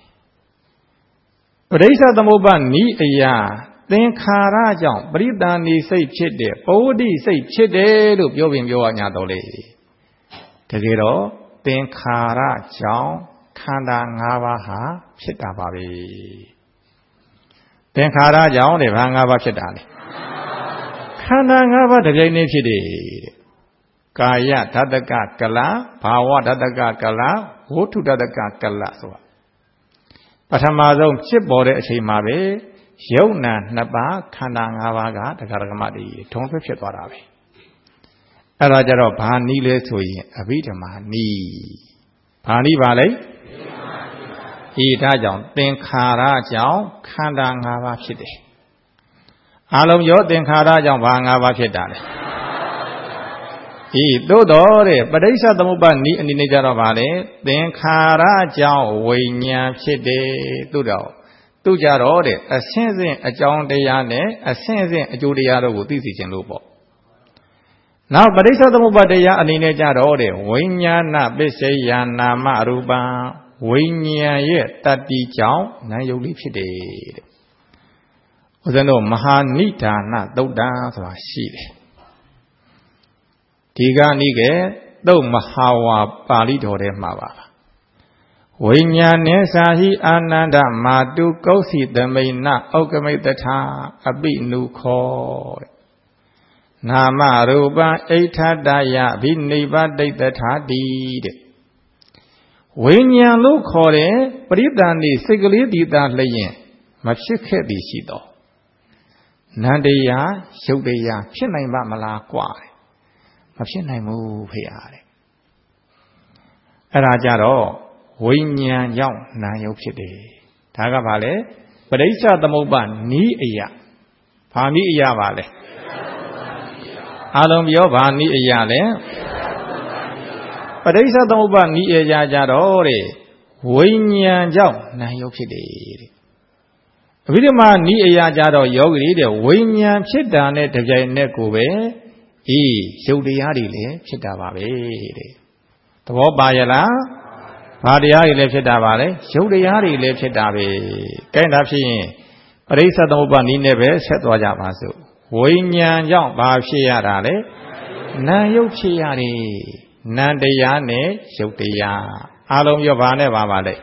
ပရိစ္ဆေသမုပ္ပါနိအရာသင်္ခါရကြောင့်ပရိသန္တိစိတ်ဖြစ်တယ်ပဝဋ္ဌိစိတ်ဖြစ်တယ်လို့ပြောပင်ပြောရညာတော့လေတကယ်တော့သင်္ခါရကြောင့်ခန္ဓာ၅ပါးဟာဖြစ်တာပါပဲသင်္ခါရကြောင့်တဲ့ဘာ၅ပါးဖြစ်တာလဲခန္ဓာ၅ပါးတစ်ပြိုင်တည်းဖြစ်တယ်တဲ့ကာယဓာတကကလဘာဝဓာတကကလဝဋ္ထုဓာတကကလဆိုတာပထမဆုံးဖြစ်ပေါ်တဲ့အချိန်မှာပဲယုံနာနှစ်ပါးခန္ဓာ၅ပါးကတရားဓမ္မတွေထုံးဆွဲဖြစ်သွားတာပဲအဲ့ဒါကြတော့ဘာနည်းလဲဆိုရင်အဘိဓမ္မာနည်းဘာနည်းပါလဲဤဒါကြောင့်သင်္ခါရကြောင့်ခန္ဓာ၅ပါးဖြစ်တယ်အလုံးရောသင်္ခါရကြောင့်ဘာ၅ပါးဖြစ်တာလဲဤသို့တော်တဲ့ပဋိစ္စသမုပ္ပါနိအနေနဲ့ကြတော့ဗာလေသင်္ခါရကြောင့်ဝိညာဉ်ဖြစ်တယ်သို့တော့သူကြတော့တဲ့အဆင့်ဆင့်အကြောင်းတရားနဲ့အဆင့်ဆင့်အကျိုးတရားတို့ကိုသိသိခြင်းလို့ပေါ့နောက်ပဋိစ္စသမုပ္ပါတရားအနေနဲ့ကြတော့တဲ့ဝိညာဏပစ္စယနာမရူပံဝိညာဉ်ရဲ့တတ္တိကြောင့်နာယုတ်လေးဖြစ်တယ်တဲ့ဦးဇင်းတို့မဟာနိဒာနသုတ်တံဆိုတာရှိတယ်ဒီကနိကေသုတ်မဟာဝါပါဠိတော်ထဲမှာပါဝိညာဉ်နဲ့စာဟိအာနန္ဒမာတုကောစီသမိန်နဩကမိတ္တထာအပိနုခောနာမရူပံအိဋ္ဌတယအဘိနိဗ္ဗတိတ္တထာတိတဲ့ဝိညာဉ်လို့ခေါ်တဲ့ပရိသန္တိစိတ်ကလေးဒီတာလျင်မဖြစ်ခဲ့သည်ရှိတော့နန္တရားရုပ်တရားဖြစ်နိုင်ပါမလားกว่าမဖြစ်နိုင်ဘူးဖေဟာတဲ့အဲ့ဒါကြတော့ဝိညာဉ်ကြောင့်နာယုတ်ဖြစ်တယ်ဒါကဘာလဲပဋိစ္စသမုပ္ပါနီးအရာဘာနီးအရာပါလဲအလုံးပြောဘာနီးအရာလဲပဋိစ္စသမုပ္ပါနီးအရာကြတော့တဲ့ဝိညာဉ်ကြောင့်နာယုတ်ဖြစ်တယ်တဲ့အဘိဓမ္မာနီးအရာကြတော့ယောဂီတဲ့ဝိညာဉ်ဖြစ်တာနဲ့တပြိုင်နက်ကိုပဲဤရုပ်တရားတွေလည်းဖြစ်တာပါပဲတဲ့သဘောပါရလားဘာတရားတွေလည်းဖြစ်တာပါလဲရုပ်တရားတွေလည်းဖြစ်တာပဲကဲဒါဖြစ်ရင်ပရိစ္ဆေသမုပ္ပါနိနဲ့ပဲဆက်သွားကြပါစို့ဝိညာဉ်ကြောင့်ဘာဖြစ်ရတာလဲနာယုတ်ဖြစ်ရတယ်နံတရားနဲ့ရုပ်တရားအလုံးပြောဘာနဲ့ပါပါလဲ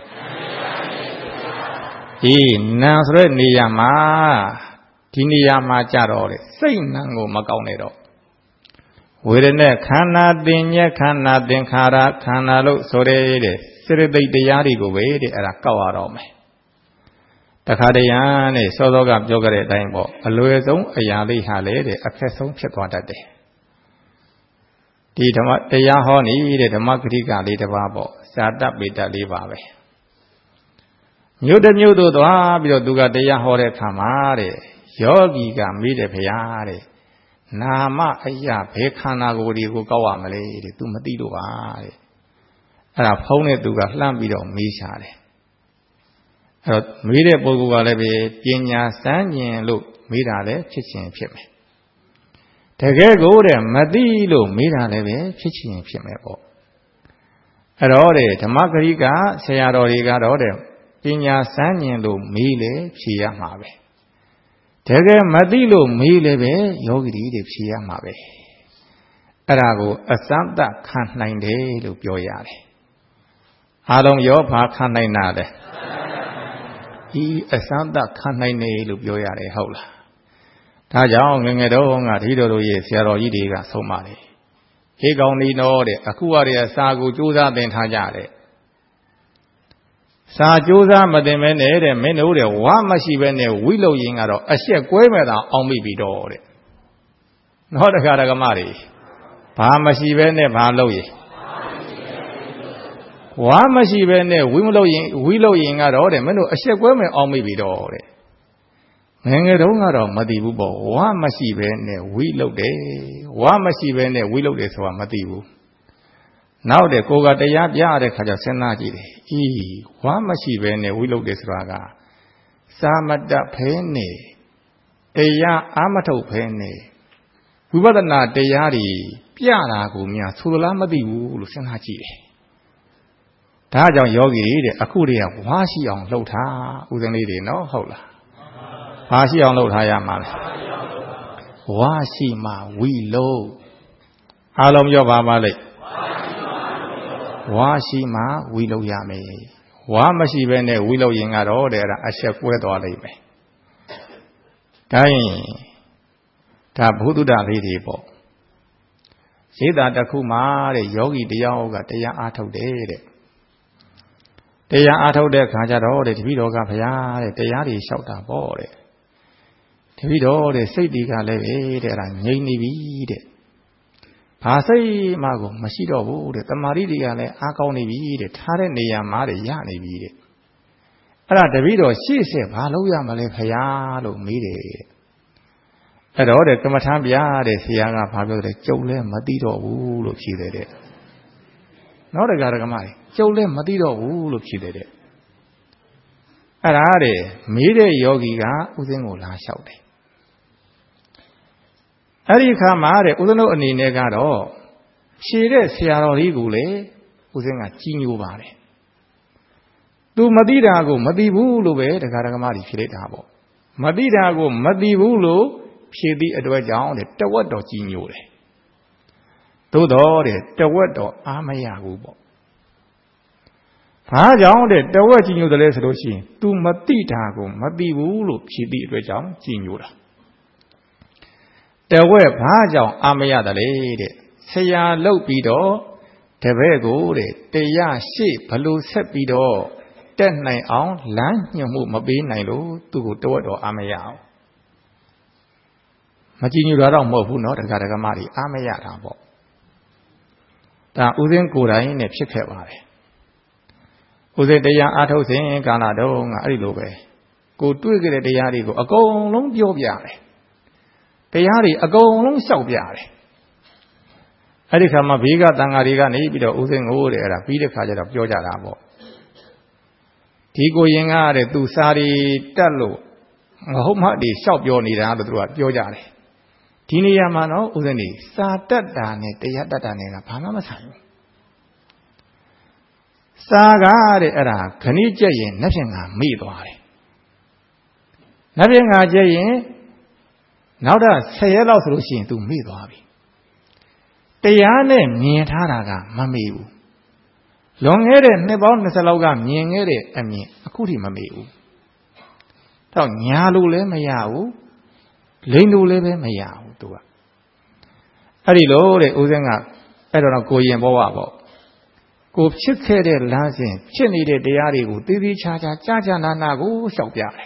ဒီနံဆိုတဲ့နေရာမှာဒီနေရာမှာကြတော့လေစိတ်နံကိုမကောင်းနေတော့ဝေဒနာခန္ဓာတင်ညက်ခန္ဓာသင်္ခါရခန္ဓာလို့ဆိုရတဲ့စိရတိတ်တရားတွေကိုပဲတဲ့အဲ့ဒါကောက်ရတော့မယ်တခါတည်းရနဲ့စောစောကပြောကြတဲ့အတိုင်းပေါ့အလွယ်ဆုံးအရာလေးဟာလေတဲ့အခက်ဆုံးဖြစ်သွားတတ်တယ်ဒီဓမ္မတရားဟောနေတဲ့ဓမ္မဂရိကလေးတစ်ပါးပေါ့ဇာတပေတလေးပါပဲမြို့တစ်မြို့တို့သွားပြီးတော့သူကတရားဟောတဲ့အခါမှာတဲ့ယောဂီကမေးတယ်ဖေဟာတဲ့နာမအရာဘယ်ခန္ဓာကိုယ်တွေကိုကောက်ရမလဲတဲ့ तू မသိလို့ပါတဲ့အဲ့ဒါဖုံးတဲ့သူကလှမ်းပြီးတော့မေးရှာတယ်အဲ့တော့မေးတဲ့ပုဂ္ဂိုလ်ကလည်းပဲပညာစမ်းကျင်လို့မေးတာလည်းဖြစ်ခြင်းဖြစ်မယ်တကယ်ကိုတဲ့မသိလို့မေးတာလည်းပဲဖြစ်ခြင်းဖြစ်မယ်ပေါ့အဲ့တော့တဲ့ဓမ္မဂရိကဆရာတော်တွေကတော့တဲ့ပညာစမ်းကျင်လို့မေးလေဖြေရမှာပဲတကယ်မသိလို့မေးလည်းပဲယောဂီတွေဖြေရမှာပဲအဲ့ဒါကိုအစမ်းသခံနိုင်တယ်လို့ပြောရတယ်အားလုံးရောဘာခံနိုင်တာလဲဒီအစမ်းသခံနိုင်တယ်လို့ပြောရတယ်ဟုတ်လားဒါကြောင့်ငငယ်တော့ငါဓိတော်တို့ရဲ့ဆရာတော်ကြီးတွေကဆုံးမတယ်ဟေးကောင်းနေတော့တဲ့အခုကတည်းကစာကိုကြိုးစားသင်ထားကြတယ်စာကြိုးစားမတင်မဲနဲ့တဲ့မင်းတို့တဲ့ဝါမရှိပဲနဲ့ဝိလုရင်ကတော့အရှက်ကွဲမဲ့တာအောင်မိပြီတော့တဲ့နော်တခါတကမတွေဘာမရှိပဲနဲ့ဘာလုပ်ရင်ဝါမရှိပဲနဲ့ဝိမလို့ရင်ဝိလို့ရင်ကတော့တဲ့မင်းတို့အရှက်ကွဲမဲ့အောင်မိပြီတော့တဲ့ငယ်ငယ်တုန်းကတော့မသိဘူးပေါ့ဝါမရှိပဲနဲ့ဝိလို့တယ်ဝါမရှိပဲနဲ့ဝိလို့တယ်ဆိုတာမသိဘူးနောက်တဲ့ကိုကတရားပြရတဲ့ခါကျစဉ်းစားကြည့်တယ်ဤဝါမရှိပဲနဲ့ဝိလို့တယ်ဆိုတာက Samata Penny Teya Amato Penny Vivadana Teyari Piana Gumia Sulamadi Lusanhachi Taja Yogi Akuria Washi on Lota Udanidi no Hola Washi on Lotayama Washima we low Alom Yobamale Washima we low yame Wamashi Bene Willow Yingaro there a chef with all me. Dying Tabudu da Lidibo. See that the Kumar, Yogi the Yoga, the Ato de the Ato de Kajaro, the Tivido Gapaya, the Yadi shout a body. Tivido, the Sadi Gale, there are Nini Vide. Pasay Mago, Mashido, the Maridiale, Akoni Vide, Tarenia Mari Yani Vide. Ara Davido, she said, Hallelujah, Malepayalo, Mide. At all the Kamatambia, the Sianga Pablo, the Jole Madido, who look she did it. Not a Garagamai, Jole Madido, who look she did it. At Ade, Mide Yogiga, Uzingola shouted. Arika Mare, Udano and Negado. She is Siaro Rigule, Uzinga Chinu Vare. Do Madidago, Madibulu, the Garagamari Filetabo. Madidago, Madibulu, Shidi Edwajan, the Tawado Chinure. Todo the Tawado Amayagubo. Pajan, the Tawajinu the Lesroshi, to Madidago, Madibulu, Shidi Edwajan, Chinura. The web Pajan Amaya the lady, Saya Lopido, Tevego, the Ya Sheep, Palu Sepido. Ten night on land, you move Mabi Nailo to go toward Amaya. Majinu Rada Mofu not a Garagamari, Amaya Rambo. Ta Uzin Kura in a Chikawari. Uze de Ya Ato Sing Ganado, Arilobe. Go to get the Yarigo, a go long Biobiare. The Yari, a go long Saubiare. Adikama Viga, Tangariga, Nibido, Uzin Ode, a Peter Kaja of Georgia Rambo. Tigo Yingare, do Sari Tello. Homa di shop your need out of Georgia. Tini Yamano, Uzeni, Satadane, the Yadane, Panamasan. Sagare era, Kanija, nothing a meatware. Nothing a jay. Now that say a lot of Lucian to meatware. The Yane, Mietaraga, Mamiu. Long headed, never on the Saloga, Ming Ere, and me, a cootie Mamiu. Tong Yalu Mayau, Lindu Lebe Mayau to her. Arilo, the Uzenga, I don't know, Goy and Boabo. Go chick headed lancing, chinny de Diarigo, Didi Chacha, Chacha Nanago, Shopyare.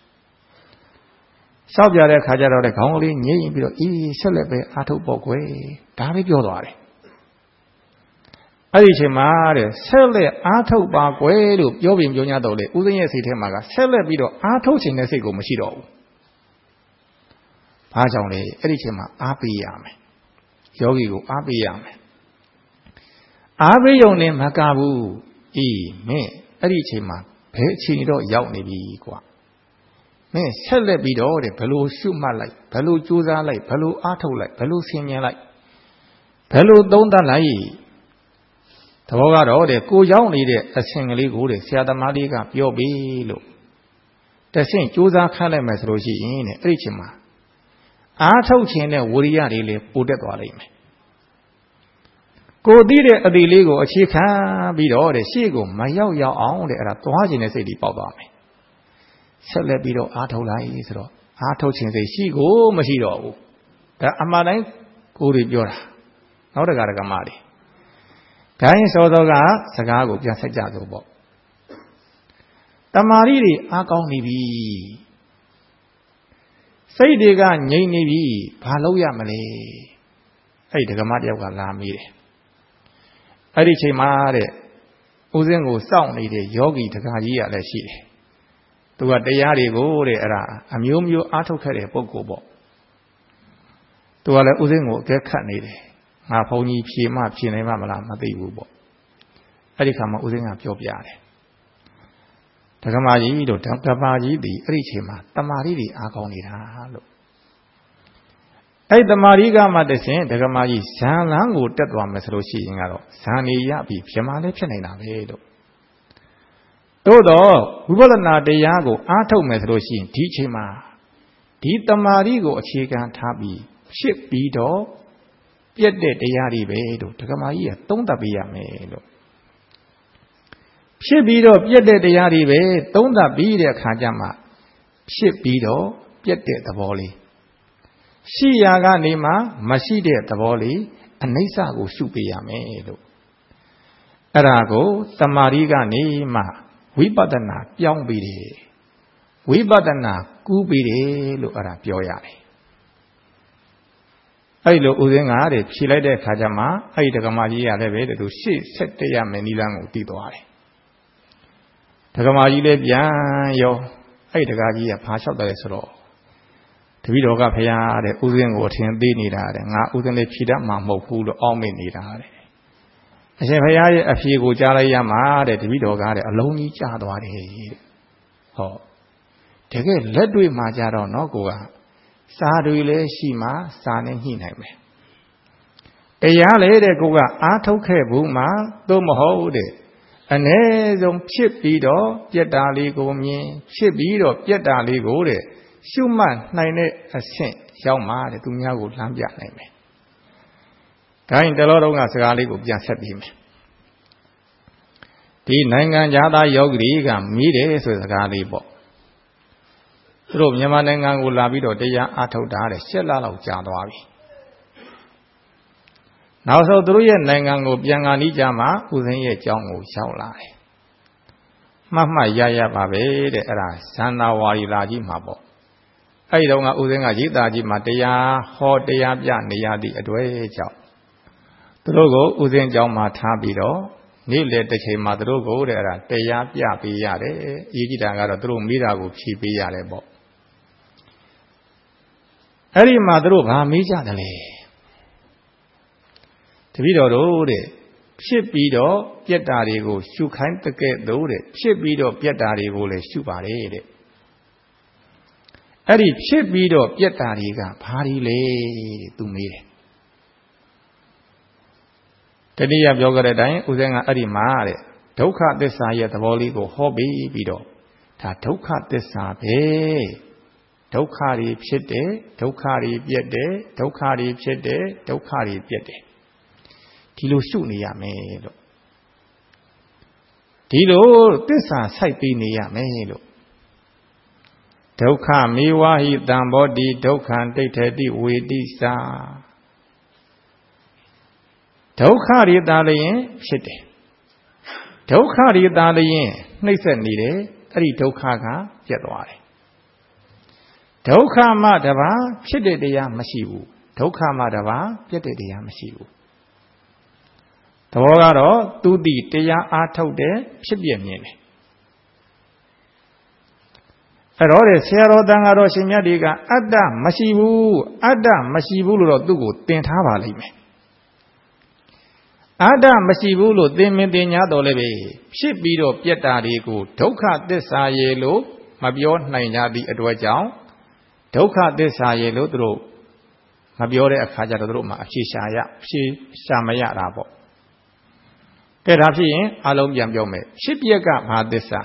Shopyare Kajaro, the Kongli, Nibio, E. Celebre, Atobogwe, David Yodore. Arichemare, Sele, Ato Bagwe, Yobim Yonadole, Uzinia Sitemaga, Sele Bido, Ato Chinesego Machido. Pajone, Erichema, Abiyame. Yogigo, Abiyame. Abiyone Magabu, E. Me, Erichema, Pechino Yaunibi qua. Me, Sele Bido, the Pelu Suma like, Pelu Juza like, Pelu Ato like, Pelu Senior like. Pelu Donda like. Togaro, the Kujan leader, a singly good, Siadamadiga, Yobi. The same Juza Kalamas Roshi in Richima. Ato Chene, Wuriari, put it all in. Go did it at the Lego, a chica, Bido, the Shigo, my yaw yaw on the Atohajin city Pobami. Celebido Ato Laisro, Ato Chinse, Shigo, Mashido. The Amalai, Kuribura. Not a Garagamari. Kain Sodoga, Sagago, Jasajago. Tamariri, Akonibi. Say the gun, Yanibi, Paloya Malay. Hey, the Gamadia Lamire. Ariche Mare, Uzengo sound the yogi to Kajia Leshi. To what the Yari go there, a Mumio Atokare Pogobo. To what Uzengo get canid. Ma pony Pima Pinema Madibubo. Arikama Uzinga Piopiare. ဒကမာကြီးတို့တပါကြီးဒီအဲ့ဒီချိန်မှာတမာရီတွေအားကောင်းနေတာလို့အဲ့တမာရီကမှတဆင်ဒကမာကြီးဇန်လန်းကိုတက်သွားမယ်ဆိုလို့ရှိရင်ကတော့ဇန်နေရပြီပြမလည်းဖြစ်နေတာပဲလို့သို့တော့ဝိပဿနာတရားကိုအားထုတ်မယ်ဆိုလို့ရှိရင်ဒီချိန်မှာဒီတမာရီကိုအခြေခံထားပြီးဖြစ်ပြီးတော့ပြည့်တဲ့တရားတွေပဲလို့ဒကမာကြီးကသုံးသပ်ပေးရမယ်လို့ဖြစ်ပြီးတော့ပြည့်တဲ့တရားတွေပဲသုံးသပ်ပြီးတဲ့အခါကျမှဖြစ်ပြီးတော့ပြည့်တဲ့သဘောလေးရှိရာကနေမှမရှိတဲ့သဘောလေးအနိစ္စကိုရှုပေးရမယ်လို့အဲ့ဒါကိုတမာရီကနေမှဝိပဿနာပြောင်းပြီးတယ်ဝိပဿနာကူးပြီးတယ်လို့အဲ့ဒါပြောရတယ်အဲ့လိုဥစဉ်ကတဲ့ဖြေလိုက်တဲ့အခါကျမှအဲ့ဒီဒကမာကြီးရလည်းပဲသူရှေ့ဆက်တက်ရမယ်နိလန်းကိုတည်သွားတယ်ဒကမာကြီးလည်းပြန်ရောအဲ့ဒီဒကာကြီးကဘာလျှောက်တယ်ဆိုတော့တပည့်တော်ကဖရာတဲ့ဥစဉ်ကိုအထင်သေးနေတာတဲ့ငါဥစဉ်လေးဖြေတတ်မှာမဟုတ်ဘူးလို့အောက်မေ့နေတာတဲ့အရှင်ဖရာရဲ့အဖြေကိုကြားလိုက်ရမှာတဲ့တပည့်တော်ကတဲ့အလုံးကြီးကြားသွားတယ်တဲ့ဟောတကယ်လက်တွေ့မှာကြတော့နော်ကိုကစာတွေလည်းရှိမှစာနဲ့ညှိနိုင်မယ်တရားလေတဲ့ကိုကအားထုတ်ခဲ့ဘူးမှသို့မဟုတ်တဲ့အ ਨੇ ဆုံးဖြစ်ပြီးတော့ပြက်တာလေးကိုမြင်ဖြစ်ပြီးတော့ပြက်တာလေးကိုတဲ့ရှုမှတ်နိုင်တဲ့အဆင့်ရောက်မှတဲ့သူများကိုလှမ်းပြနိုင်မယ်။ဒါရင်တလောတုန်းကစကားလေးကိုပြန်ဆက်ပြီးမယ်။ဒီနိုင်ငံသားယောဂီတွေကမြည်တယ်ဆိုတဲ့စကားလေးပေါ့။သူတို့မြန်မာနိုင်ငံကိုလာပြီးတော့တရားအားထုတ်တာတဲ့ရှစ်လလောက်ကြာသွားပြီ။နောက်ဆုံးသူတို့ရဲ့နိုင်ငံကိုပြန်ကာနီးကြမှာဦးသိန်းရဲ့ကျောင်းကိုရောက်လာတယ်။မှတ်မှတ်ရရပါပဲတဲ့အဲ့ဒါဇန်နဝါရီလကြီးမှာပေါ့။အဲ့ဒီတော့ကဦးသိန်းကရေးသားကြီးမှာတရားဟောတရားပြနေရသည့်အတွေ့အကြောင်းသူတို့ကိုဦးသိန်းကျောင်းမှာထားပြီးတော့နေ့လေတစ်ချိန်မှာသူတို့ကိုတဲ့အဲ့ဒါတရားပြပေးရတယ်။ရေးကြည့်တာကတော့သူတို့မိတာကိုဖြေပေးရတယ်ပေါ့။အဲ့ဒီမှာသူတို့ဗာမေးကြတယ်လေတပည့်တော်တို့တဲ့ဖြစ်ပြီးတော့ပြက်တာတွေကိုရှုခိုင်းတကဲ့သို့တဲ့ဖြစ်ပြီးတော့ပြက်တာတွေကိုလည်းရှုပါတယ်တဲ့အဲ့ဒီဖြစ်ပြီးတော့ပြက်တာတွေကဘာတွေလဲတဲ့သူမေးတယ်တတိယပြောကြတဲ့အတိုင်းဦးဇင်းကအဲ့ဒီမှာတဲ့ဒုက္ခသစ္စာရဲ့သဘောလေးကိုဟောပြီးပြီးတော့ဒါဒုက္ခသစ္စာပဲဒုက္ခတွေဖြစ်တယ်ဒုက္ခတွေပြက်တယ်ဒုက္ခတွေဖြစ်တယ်ဒုက္ခတွေပြက်တယ်ဒီလိုရှုနေရမယ်လို့ဒီလိုသစ္စာစိုက်ပြီးနေရမယ်လို့ဒုက္ခမေဝဟိတံဘောတိဒုက္ခံတိဋ္ဌတိဝေတိစာဒုက္ခရိတာလျင်ဖြစ်တယ်ဒုက္ခရိတာလျင်နှိမ့်ဆက်နေတယ်အဲ့ဒီဒုက္ခကပြတ်သွားတယ်ဒုက္ခမှတပါဖြစ်တဲ့တရားမရှိဘူးဒုက္ခမှတပါပြတ်တဲ့တရားမရှိဘူးသဘောကတော့သူတိတရားအားထုတ်တဲ့ဖြစ်ပြမြင်တယ်အဲ့တော့ဆရာတော်တန်ဃာတော်ရှင်မြတ်တွေကအတ္တမရှိဘူးအတ္တမရှိဘူးလို့တော့သူ့ကိုသင်ထားပါလိမ့်မယ်အတ္တမရှိဘူးလို့သင်မင်သင်ညာတော်လည်းပဲဖြစ်ပြီးတော့ပြက်တာတွေကိုဒုက္ခသစ္စာရေလို့မပြောနိုင်ကြသည့်အတွက်ကြောင့်ဒုက္ခသစ္စာရေလို့သူတို့မပြောတဲ့အခါကျတော့သူတို့မှအဖြေရှာရဖြေရှာမရတာပေါ့ကဲဒါဖြစ်ရင်အလုံးပြန်ပြောမယ်ဖြစ်ပြက်ကဘာသစ္စာ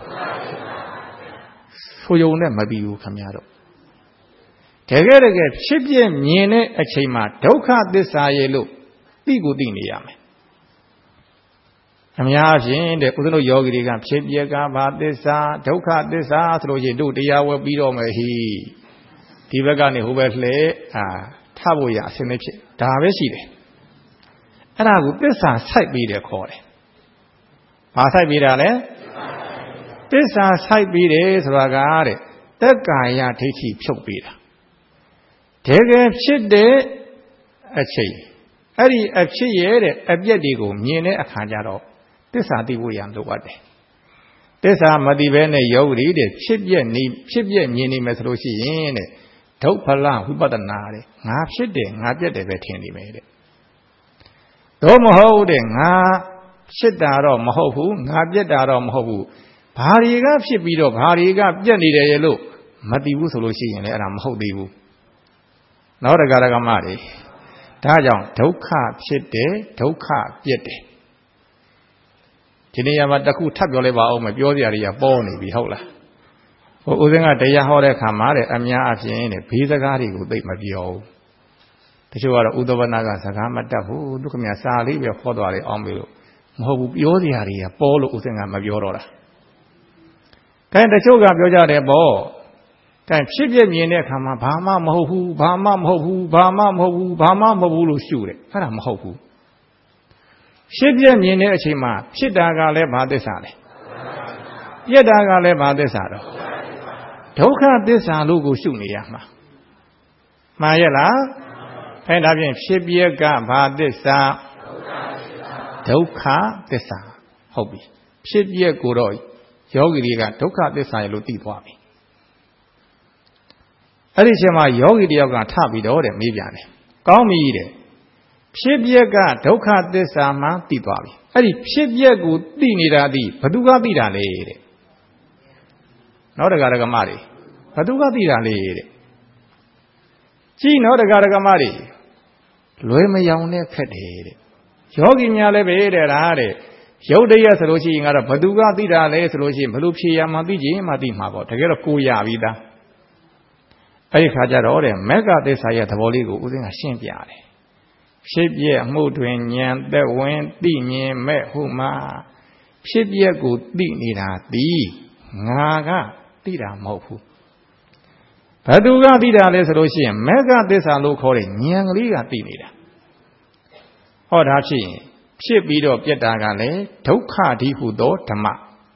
ဆိုယုံနဲ့မပြီးဘူးခင်ဗျားတို့တကယ်တကယ်ဖြစ်ပြက်မြင်တဲ့အချိန်မှာဒုက္ခသစ္စာရေလို့သိကိုသိနေရမယ်အများဖြင့်တဲ့ဦးဇင်းတို့ယောဂီတွေကဖြစ်ပြက်ကဘာသစ္စာဒုက္ခသစ္စာဆိုလို့ရှိရင်တို့တရားဝဲပြီးတော့မယ်ဟိဒီဘက်ကနေဟိုဘက်လှဲအာထဖို့ရအစင်းလေးဖြစ်ဒါပဲရှိတယ်အဲ့ဒါကိုသစ္စာစိုက်ပြီးတယ်ခေါ်တယ်ဘာစိုက်ပြီးတာလဲသစ္စာစိုက်ပြီးတယ်ဆိုတာကတဲ့သက်ကာယဒိဋ္ဌိဖြုတ်ပြီးတာတကယ်ဖြစ်တဲ့အချိန်အဲ့ဒီအဖြစ်ရဲ့တဲ့အပြက်တွေကိုမြင်တဲ့အခါကျတော့သစ္စာသိဖို့ရလိုအပ်တယ်သစ္စာမသိဘဲနဲ့ယောဂီတဲ့ဖြစ်ပြက်နေဖြစ်ပြက်မြင်နေမယ်ဆိုလို့ရှိရင်တဲ့ဒုက္ခလဝိပဿနာတဲ့ငါဖြစ်တယ်ငါပြက်တယ်ပဲထင်နေမယ်တဲ့တော့မဟုတ်တဲ့ငါဖြစ်တာတော့မဟုတ်ဘူးငါပြက်တာတော့မဟုတ်ဘူးဘာတွေကဖြစ်ပြီးတော့ဘာတွေကပြက်နေတယ်ရဲ့လို့မသိဘူးဆိုလို့ရှိရင်လည်းအဲ့ဒါမဟုတ်သေးဘူးနောက်တရားဓမ္မတွေဒါကြောင့်ဒုက္ခဖြစ်တယ်ဒုက္ခပြက်တယ်ဒီနေရာမှာတစ်ခုထပ်ပြောလိုက်ပါဦးမပြောစရာတွေကပေါ်နေပြီဟုတ်လားဟိုဦးစင်းကတရားဟောတဲ့ခါမှာတဲ့အများအပြင်းတဲ့ဘေးစကားတွေကိုသိမပြောဘူးတချို့ကတော့ဥဒဝနာကစကားမတတ်ဘူးသူကမြစာလေးပဲဟောသွားတယ်အောင်ပြီလို့မဟုတ်ဘူးပြောစရာတွေကပေါ်လို့ဦးစင်းကမပြောတော့တာအဲတချို့ကပြောကြတယ်ပေါ့အဲဖြစ်ပြမြင်တဲ့အခါမှာဘာမှမဟုတ်ဘူးဘာမှမဟုတ်ဘူးဘာမှမဟုတ်ဘူးဘာမှမဟုတ်ဘူးလို့ရှုတယ်အဲ့ဒါမဟုတ်ဘူးဖြစ်ပြမြင်တဲ့အချိန်မှာဖြစ်တာကလည်းဘာသစ္စာလဲပြက်တာကလည်းဘာသစ္စာတော့ဒုက္ခသစ္စာလို့ကိုရှုနေရမှာမှားရဲ့လားအဲဒါဖြင့်ဖြစ်ပြကဘာသစ္စာဒုက္ခသစ္စာဟုတ်ပြီဖြစ်ပြကိုတော့ယောဂီတွေကဒုက္ခသစ္စာလို့သိသွားပြီအဲ့ဒီအချိန်မှာယောဂီတယောက်ကထပြီးတော့တဲ့မေးပြန်တယ်ကောင်းပြီတဲ့ဖြစ်ပြက်ကဒုက္ခသစ္စာမှသိသွားပြီအဲ့ဒီဖြစ်ပြက်ကိုသိနေတာသိဘသူကသိတာလဲတဲ့နောက်တရားဓမ္မတွေဘသူကသိတာလဲတဲ့ကြည့်နောက်တရားဓမ္မတွေလွယ်မယောင်နဲ့ခက်တယ်တဲ့ယောဂီများလည်းပဲတဲ့ဒါတဲ့ရုပ်တရားဆိုလို့ရှိရင်ကတော့ဘသူကသိတာလဲဆိုလို့ရှိရင်ဘလို့ဖြေရမှသိခြင်းမှသိမှာပေါ့တကယ်တော့ကိုရပြီးသားအဲ့ဒီခါကျတော့တဲ့မက္ကသစ္စာရဲ့သဘောလေးကိုဦးဇင်းကရှင်းပြတယ်ဖြစ်ပြက်မှုတွင်ဉာဏ်သက်ဝင်သိမြင်မဲ့ဟုမှဖြစ်ပြက်ကိုသိနေတာသိငါကသိတာမဟုတ်ဘူးဘသူကသိတာလဲဆိုလို့ရှိရင်မက္ကသစ္စာလို့ခေါ်တဲ့ဉာဏ်ကလေးကသိနေတာဟောဒါဖြစ်ရင်ဖြစ်ပြီးတော့ပြက်တာကလည်းဒုက္ခဒီဟုသောဓမ္မ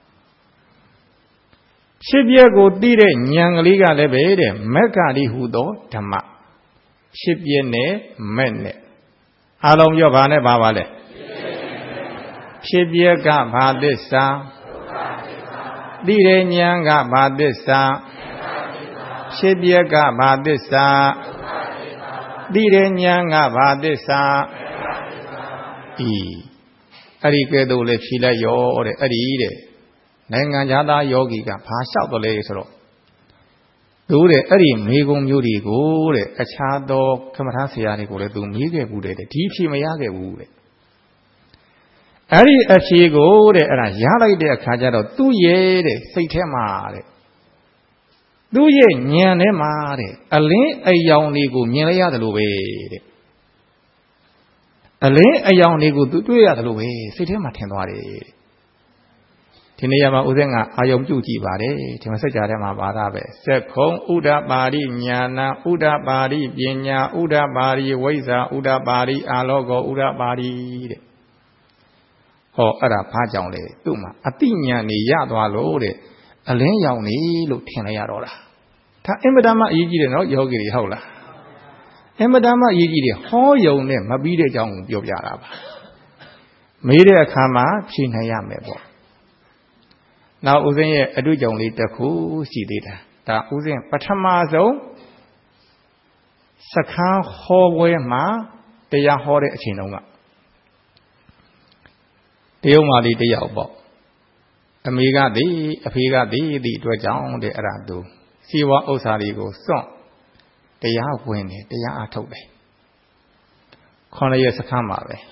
ဖြစ်ပြက်ကိုသိတဲ့ဉာဏ်ကလေးကလည်းပဲတဲ့မက္ကဒီဟုသောဓမ္မဖြစ်ပြက်နဲ့မဲ့နဲ့အလုံးပြောဘာနဲ့ဘာပါလဲဖြစ်ပြက်ကဘာသစ္စာသိတဲ့ဉာဏ်ကဘာသစ္စာဖြစ်ပြက်ကဘာသစ္စာသိတဲ့ဉာဏ်ကဘာသစ္စာဤအဲ့ဒီကဲ့သို့လေဖြေလိုက်ရောတဲ့အဲ့ဒီတဲ့နိုင်ငံသားယောဂီကဘာလျှောက်တော်လဲဆိုတော့တို့တဲ့အဲ့ဒီမေကုံမျိုးတွေကိုတဲ့အခြားသောကမ္မထာဆရာတွေကိုလည်းသူမေးခဲ့ဘူးတဲ့ဒီဖြေမရခဲ့ဘူးတဲ့အဲ့ဒီအဖြေကိုတဲ့အဲ့ဒါရလိုက်တဲ့အခါကျတော့သူ့ရဲ့တဲ့စိတ်ထဲမှာတဲ့သူ့ရဲ့ဉာဏ်ထဲမှာတဲ့အလင်းအယောင်တွေကိုမြင်လိုက်ရတယ်လို့ပဲတဲ့အလင်းအယောင်တွေကိုသူတွေ့ရတယ်လို့ပဲစိတ်ထဲမှာထင်သွားတယ်ဒီနေရာမှာဦးဇင်းကအာယုံပြုကြည့်ပါတယ်ဒီမှာစက်ကြထဲမှာပါတာပဲစက်ခုံဥဒ္ဒပါရိညာဏဥဒ္ဒပါရိပညာဥဒ္ဒပါရိဝိဇ္ဇာဥဒ္ဒပါရိအာလောကောဥဒ္ဒပါရိတဲ့ဟောအဲ့ဒါဘာကြောင့်လဲသူ့မှာအတိညာဏ်နေရသွားလို့တဲ့အလင်းရောင်နေလို့ထင်လိုက်ရတော့တာဒါအင်မတန်မှအရေးကြီးတယ်နော်ယောဂီတွေဟုတ်လားအင်မတန်မှအရေးကြီးတယ်ဟောယုံနဲ့မပြီးတဲ့အကြောင်းကိုပြောပြတာပါမေးတဲ့အခါမှာဖြေနိုင်ရမယ်ပေါ့နောက်ဦးဇင်းရဲ့အတွေ့အကြုံလေးတစ်ခုရှိသေးတာဒါဦးဇင်းပထမဆုံးစခန်းဟောပွဲမှာတရားဟောတဲ့အချိန်တုန်းကတရုတ်မာလီတယောက်ပေါ့အမေကသည်အဖေကသည်ဒီအတွက်ကြောင့်တဲ့အဲ့ဒါသူစီဝါဥစ္စာလေးကိုစွန့်တရားဝင်တယ်တရားအထုတ်တယ်ခေါင်းရဲ့စခန်းမှာပဲ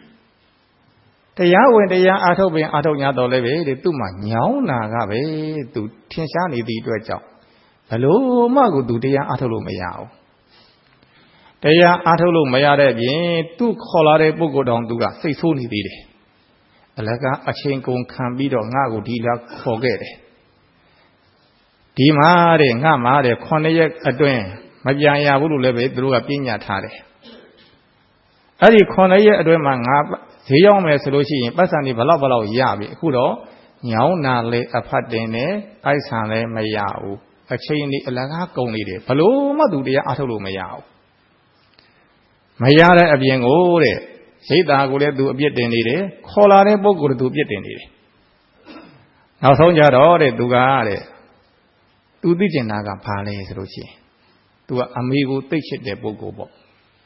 တရားဝင်တရားအားထုတ်ပင်အားထုတ်냐တော်လည်းပဲတဲ့သူ့မှာညောင်းနာကပဲသူထင်ရှားနေသည့်အတွက်ကြောင့်ဘလို့မှကိုသူတရားအားထုတ်လို့မရဘူးတရားအားထုတ်လို့မရတဲ့ပြင်သူ့ခေါ်လာတဲ့ပုဂ္ဂိုလ်တော်သူကစိတ်ဆိုးနေသေးတယ်အလကအချိန်ကုန်ခံပြီးတော့ငါ့ကိုဒီလာခေါ်ခဲ့တယ်ဒီမှာတဲ့ငါမှာတဲ့ခုနှစ်ရက်အတွင်းမပြန်ရဘူးလို့လည်းပဲသူတို့ကပြညာထားတယ်အဲ့ဒီခုနှစ်ရက်အတွင်းမှာငါဈေးရောက်မယ်ဆိုလို့ရှိရင်ပတ်စံတွေဘလောက်ဘလောက်ရပြီအခုတော့ညောင်းနာလေအဖတ်တင်နဲ့အိုက်ဆံလည်းမရဘူးအချိန်ဒီအလကားကုန်နေတယ်ဘလို့မှသူတရားအထုတ်လို့မရဘူးမရတဲ့အပြင်ကိုတဲ့ရိတ်သားကိုလည်းသူအပြစ်တင်နေတယ်ခေါ်လာတဲ့ပုဂ္ဂိုလ်ကသူအပြစ်တင်နေတယ်နောက်ဆုံးကြတော့တဲ့သူကတဲ့သူသိကျင်တာကဘာလဲဆိုလို့ရှိရင်သူကအမေကိုသိချစ်တဲ့ပုဂ္ဂိုလ်ပေါ့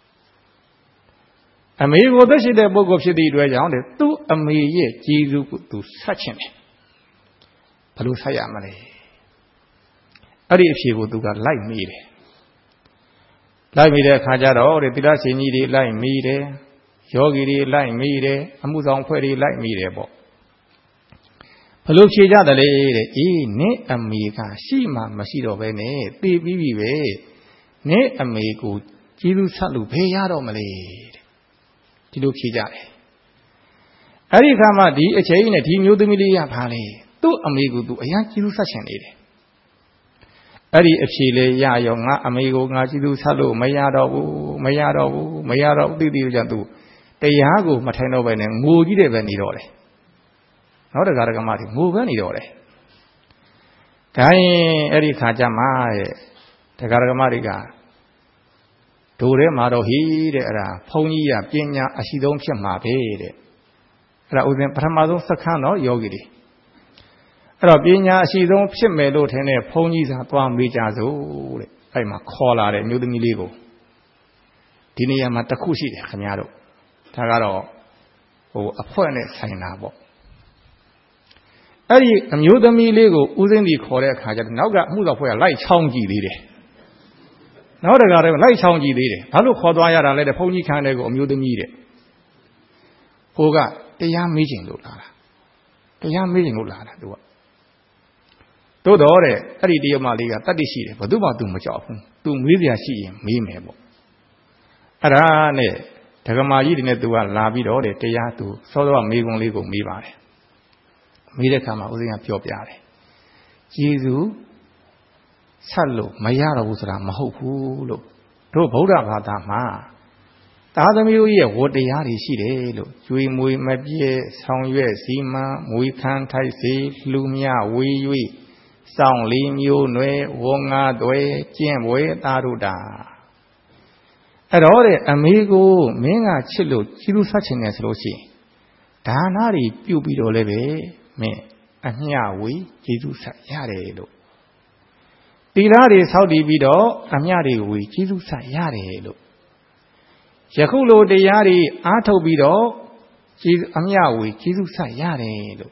အမေကိုသိချစ်တဲ့ပုဂ္ဂိုလ်ဖြစ်သည့်အတွက်ကြောင့်တဲ့သူ့အမေရဲ့ကျေးဇူးကိုသူဆက်ချင်တယ်ဘလို့ဆက်ရမလဲအဲ့ဒီအဖြေကိုသူကလိုက်မိတယ်လိုက်မိတဲ့အခါကျတော့တဲ့သီလရှင်ကြီးတွေလိုက်မိတယ်ယောဂီတွေလိုက်မိတယ်အမှုဆောင်ဖွဲ့တွေလိုက်မိတယ်ပေါ့ဘလို့ဖြေကြတယ်လေတဲ့အေးနင့်အမေကရှိမှမရှိတော့ပဲနဲ့သိပြီးပြီပဲနင့်အမေကိုကျေးဇူးဆက်လို့ဘယ်ရတော့မလဲတဲ့ဒီလိုဖြေကြတယ်အဲ့ဒီခါမှဒီအချိန်နဲ့ဒီမျိုးသမီးလေးရပါလေသူ့အမေကိုသူအရင်ကျေးဇူးဆက်ရှင်နေတယ်အဲ့ဒီအဖြေလေးရရောငါအမေကိုငါကျေးဇူးဆက်လို့မရတော့ဘူးမရတော့ဘူးမရတော့သိသိကြသူတရားကိုမထိုင်တော့ပဲနဲ့ငိုကြီးတယ်ပဲနေတော့တယ်နောက်တကားတကမတွေငိုပဲနေတော့တယ်ဒါရင်အဲ့ဒီခါကျမှတဲ့တကားတကမတွေကဒိုထဲမှာတော့ဟိတဲ့အဲ့ဒါဘုန်းကြီးကပညာအရှိဆုံးဖြစ်မှာပဲတဲ့အဲ့ဒါဥစဉ်ပထမဆုံးစက္ကန့်တော့ယောဂီတွေအဲ့တော့ပညာအရှိဆုံးဖြစ်မယ်လို့ထင်တဲ့ဘုန်းကြီးစာသွားမေးကြစို့တဲ့အဲ့မှာခေါ်လာတဲ့မျိုးသမီးလေးကိုဒီနေရာမှာတစ်ခုရှိတယ်ခင်ဗျားတို့ဒါကတော့ဟိုအဖွဲနဲ့ဆိုင်တာပေါ့အဲ့ဒီအမျိုးသမီးလေးကိုဦးစင်းကြီးခေါ်တဲ့အခါကျတော့နောက်ကအမှုတော်ဖွဲ့ကလိုက်ချောင်းကြည့်သေးတယ်နောက်တကာလည်းလိုက်ချောင်းကြည့်သေးတယ်ဘာလို့ခေါ်သွားရတာလဲတဲ့ဘုန်းကြီးခန်းတဲ့ကိုအမျိုးသမီးတဲ့ဟိုကတရားမေးခြင်းလို့လာတာတရားမေးခြင်းလို့လာတာသူကသို့တော်တဲ့အဲ့ဒီတရားမလေးကတတ္တိရှိတယ်ဘယ်သူမှသူမကြောက်ဘူးသူမေးစရာရှိရင်မေးမယ်ပေါ့အဲ့ဒါနဲ့ဒကမာကြီးတွေနဲ့သူကလာပြီးတော့တဲ့တရားသူစောစောမေးခွန်းလေးကိုမေးပါတယ်မေးတဲ့အခါမှာဦးဇင်းကပြောပြတယ်ယေရှုဆက်လို့မရတော့ဘူးဆိုတာမဟုတ်ဘူးလို့တို့ဗုဒ္ဓဘာသာမှာသာသမီတို့ရဲ့ဝတ္တရားတွေရှိတယ်လို့ကျွေးမွေးမပြည့်ဆောင်ရွက်စီမံမွေးခမ်းထိုက်စေလှူမြဝေး၍စောင့်လေးမျိုးနွယ်ဝငါသွဲကျင့်ပွဲသာတို့တာအဲ့တော့တဲ့အမေကိုမင်းကချစ်လို့ကြီးလူဆက်ချင်တယ်ဆိုလို့ရှိရင်ဒါနတွေပြုတ်ပြီးတော့လည်းပဲမင်းအမျှဝေကျေးဇူးဆက်ရတယ်လို့သီလတွေဆောက်တည်ပြီးတော့အမျှတွေဝေကျေးဇူးဆက်ရတယ်လို့ယခုလိုတရားတွေအားထုတ်ပြီးတော့ကျေးအမျှဝေကျေးဇူးဆက်ရတယ်လို့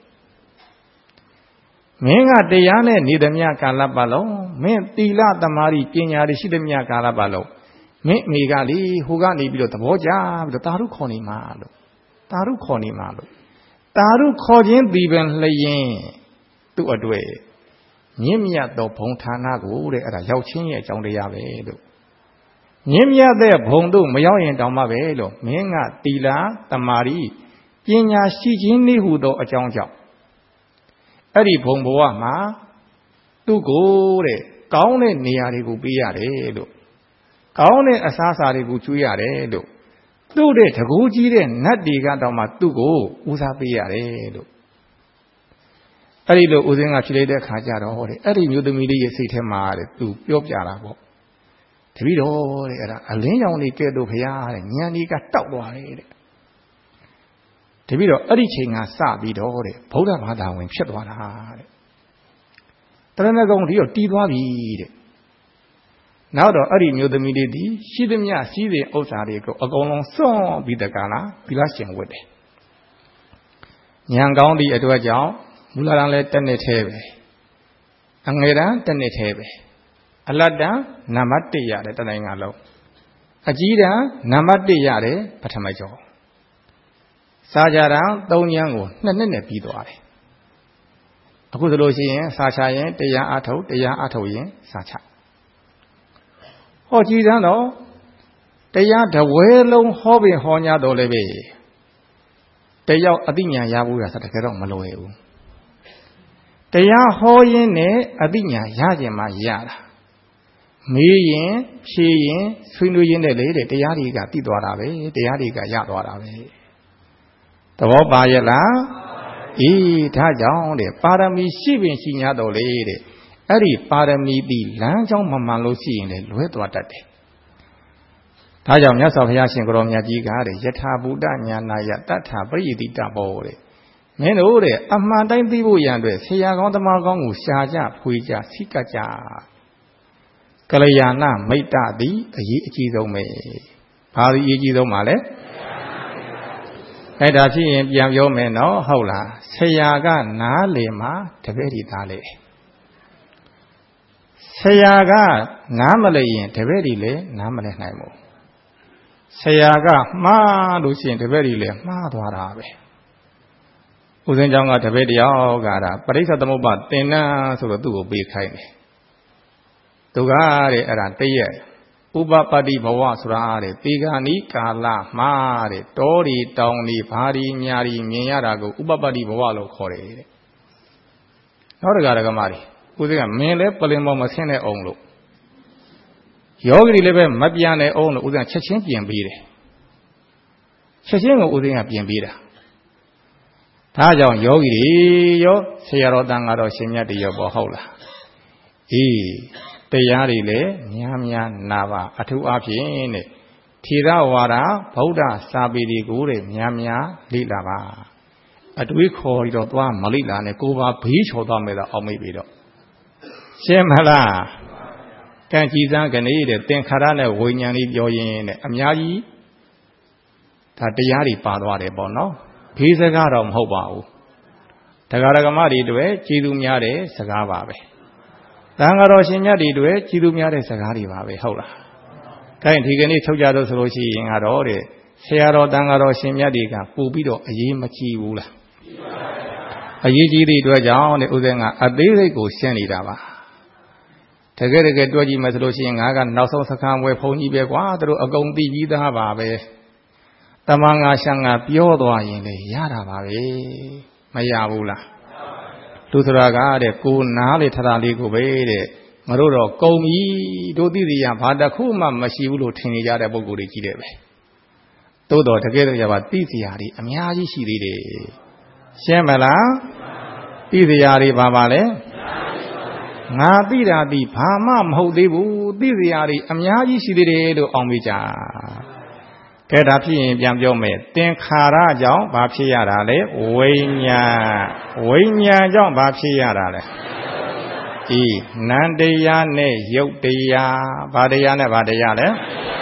မင်းကတရားနဲ့နေသမျှကာလပတ်လုံးမင်းသီလသမာဓိပညာတွေရှိသမျှကာလပတ်လုံးမင်းမိကလေဟိုကနေပြီးတော့သဘောကျပြီးတော့တာရုခေါ်နေမှာလို့တာရုခေါ်နေမှာလို့တာရုခေါ်ခြင်းဒီပင်လျင်သူ့အတွေ့မြင့်မြတ်သောဘုံဌာနကိုတဲ့အဲ့ဒါရောက်ချင်းရဲ့အကြောင်းတရားပဲလို့မြင့်မြတ်တဲ့ဘုံတို့မရောက်ရင်တောင်မှပဲလို့မင်းကသီလသမာဓိပညာရှိခြင်းနည်းဟုသောအကြောင်းကြောင့်အဲ့ဒီဘုံဘဝမှာသူ့ကိုတဲ့ကောင်းတဲ့နေရာတွေကိုပေးရတယ်လို့ကောင်းတဲ့အစားအစာတွေကိုကျွေးရတယ်လို့သူ့တဲ့တကူကြီးတဲ့နတ်တွေကတော့မှသူ့ကိုဦးစားပေးရတယ်လို့အဲ့ဒီလိုဦးစင်းကဖြေလိုက်တဲ့ခါကျတော့တဲ့အဲ့ဒီမျိုးသမီးလေးရဲ့စိတ်ထဲမှာတဲ့သူပြောပြတာပေါ့တပည့်တော်တဲ့အဲ့ဒါအလင်းရောင်တွေကဲ့သို့ဖရာတဲ့ဉာဏ်ကြီးကတောက်သွားတယ်တဲ့တပည့်တော်အဲ့ဒီချိန်ကစပြီးတော့တဲ့ဗုဒ္ဓဘာသာဝင်ဖြစ်သွားတာတဲ့တရဏဂုံဒီတော့တီးသွားပြီတဲ့နောက်တော့အဲ့ဒီမျိုးသမီးလေးဒီရှိသမျှစီးတဲ့ဥစ္စာတွေကိုအကုန်လုံးစွန့်ပြီးတကလားသီလရှင်ဝတ်တယ်ဉာဏ်ကောင်းသည့်အတွက်ကြောင့်မူလတန်းလဲတစ်နှစ်သေးပဲအငယ်တန်းတစ်နှစ်သေးပဲအလတ်တန်းနံပါတ်တစ်ရတယ်တနိုင်ငံလုံးအကြီးတန်းနံပါတ်တစ်ရတယ်ပထမကျော်စာကြတန်းသုံးဉာဏ်ကိုနှစ်နှစ်နဲ့ပြီးသွားတယ်အခုဆိုလို့ရှိရင်စာချရင်တရားအထုတ်တရားအထုတ်ရင်စာချဟောကြည်တန်းတော့တရားတဝဲလုံးဟောပင်ဟော냐တော့လည်းပဲတယောက်အသိဉာဏ်ရဖို့ရဆိုတကယ်တော့မလွယ်ဘူးတရားဟောရင်းနဲ့အသိဉာဏ်ရခြင်းမှရတာမေးရင်ဖြေရင်ဆွေးနွေးရင်းနဲ့လေတဲ့တရားတွေကသိသွားတာပဲတရားတွေကရသွားတာပဲသဘောပါရဲ့လားအေးဒါကြောင့်တဲ့ပါရမီရှိပင်ရှိ냐တော့လေတဲ့အဲ့ဒီပါရမီတိလမ်းကြောင်းမမှန်လို့ရှိရင်လည်းလွဲသွားတတ်တယ်ဒါကြောင့်မြတ်စွာဘုရားရှင်ကိုရောမြတ်ကြီးကတဲ့ယထာဘူတညာနာယတထပရိယတိတဘောတဲ့မင်းတို့တဲ့အမှန်တိုင်းသိဖို့ရန်အတွက်ဆရာကောင်းသမားကောင်းကိုရှာကြဖွေကြစိတ်ကကြကလျာဏမိတ်တသည်အရေးအကြီးဆုံးပဲဘာလို့အရေးကြီးဆုံးပါလဲအဲ့ဒါဖြစ်ရင်ပြန်ပြောမယ်နော်ဟုတ်လားဆရာကနားလေမှာတပည့်ဒီသားလေဆရာကနားမလဲရင်တပည့်ဒီလေနားမလဲနိုင်ဘူးဆရာကမှားလို့ရှိရင်တပည့်ဒီလေမှားသွားတာပဲဦးဇင်းเจ้าကတပည့်တယောက်ကဒါပရိစ္ဆေသမုပ္ပါသင်္นานဆိုတော့သူ့ကိုပေးခိုင်းတယ်သူကတဲ့အဲ့ဒါတည့်ရဲ့ဥပပတ္တိဘဝဆိုတာတဲ့တေဂာနိကာလမှာတဲ့တောဒီတောင်ဒီဘာဒီညာဒီမြင်ရတာကိုဥပပတ္တိဘဝလို့ခေါ်တယ်တဲ့နောက်တကရကမတွေဦးဇင်းကမင်းလဲပလင်ပေါ်မဆင်းတဲ့အောင်လို့ယောဂီတွေလည်းပဲမပြန်တဲ့အောင်လို့ဦးဇင်းကချက်ချင်းပြင်ပေးတယ်ချက်ချင်းကိုဦးဇင်းကပြင်ပေးတာဒါကြောင့်ယောဂီတွေရောဆရာတော်တန်ဃာတော်ရှင်မြတ်တွေရောပေါ့ဟုတ်လားအေးတရားတွေလည်းများများနာပါအထူးအဖြင့်တဲ့ထေရဝါဒဗုဒ္ဓစာပေတွေကိုတဲ့များများလေ့လာပါအတွေးခေါ်ပြီးတော့သွားမလေ့လာနဲ့ကိုယ်ပါဘေးချော်သွားမယ်တော့အောင်မိပြီတော့ရှင်းမလားကံကြည်စမ်းကနေတဲ့သင်္ခါရနဲ့ဝိညာဉ်လေးပြောရင်းနဲ့အများကြီးဒါတရားတွေပါသွားတယ်ပေါ့နော်ဘေးစကားတော့မဟုတ်ပါဘူးတရားဓမ္မတွေတွေကျေးဇူးများတဲ့စကားပါပဲတန်ဃာတော်ရှင်မြတ်တွေတွေကျေးဇူးများတဲ့စကားတွေပါပဲဟုတ်လားအဲဒီကနေ့ချုပ်ကြတော့ဆိုလို့ရှိရင်ကတော့တဲ့ဆရာတော်တန်ဃာတော်ရှင်မြတ်တွေကပူပြီးတော့အရေးမကြီးဘူးလားအရေးကြီးတဲ့အတွက်ကြောင့်တဲ့ဥစဉ်ကအသေးစိတ်ကိုရှင်းနေတာပါတကယ်တကယ်တွက်ကြည့်မယ်ဆိုလို့ရှိရင်ငါကနောက်ဆုံးစကားဝယ်ဖုန်ကြီးပဲကွာသူတို့အကုန်သိကြီးသားပါပဲတမန်ငါရှန်ငါပြောသွားရင်လေရတာပါပဲမရဘူးလားလူဆိုတာကတဲ့ကိုနားလေထထလေးကိုပဲတဲ့ငါတို့တော့ကုံပြီတို့သိစီရဘာတစ်ခုမှမရှိဘူးလို့ထင်နေကြတဲ့ပုံကိုယ်တွေကြီးတယ်ပဲသို့တော်တကယ်တော့ကြပါသိစီရာတွေအများကြီးရှိသေးတယ်ရှင်းမလားသိစီရာတွေဘာပါလဲငါသိတာသိဘာမှမဟုတ်သေးဘူးသိစီရာတွေအများကြီးရှိသေးတယ်လို့အောင်မိကြကဲဒါဖြစ်ရင်ပြန်ပြောမယ်သင်္ခါရကြောင့်ဘာဖြစ်ရတာလဲဝိညာဉ်ဝိညာဉ်ကြောင့်ဘာဖြစ်ရတာလဲဒီနန္တရားနဲ့ယုတ်တရားဘာတရားနဲ့ဘာတရားလဲ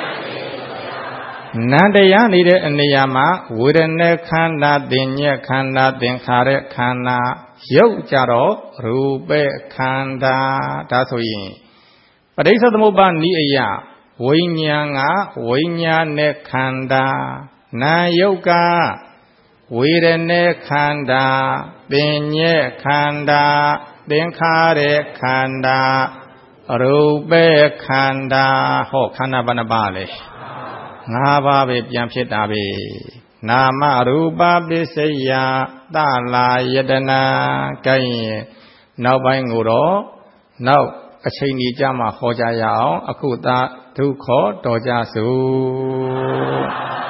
နန္တရားနေတဲ့အနေရာမှာဝေဒနာခန္ဓာသင်ညက်ခန္ဓာသင်္ခါရခန္ဓာယုတ်ကြတော့ရူပခန္ဓာဒါဆိုရင်ပဋိစ္စသမုပ္ပါနိအယဝိညာဉ်ကဝိညာဉ်နဲ့ခန္ဓာနာယုတ်ကဝေဒနာခန္ဓာသင်ညက်ခန္ဓာသင်္ခါရခန္ဓာရူပခန္ဓာဟောခန္ဓာဘယ်နှပါလဲငါးပါးပဲပြန်ဖြစ်တာပဲနာမရူပပစ္စယသလာယတနာကိုင်းနောက်ပိုင်းကိုတော့နောက်အချိန်ကြီးကြမှာဟောကြရအောင်အခုသာဒုက္ခတော်ကြစို့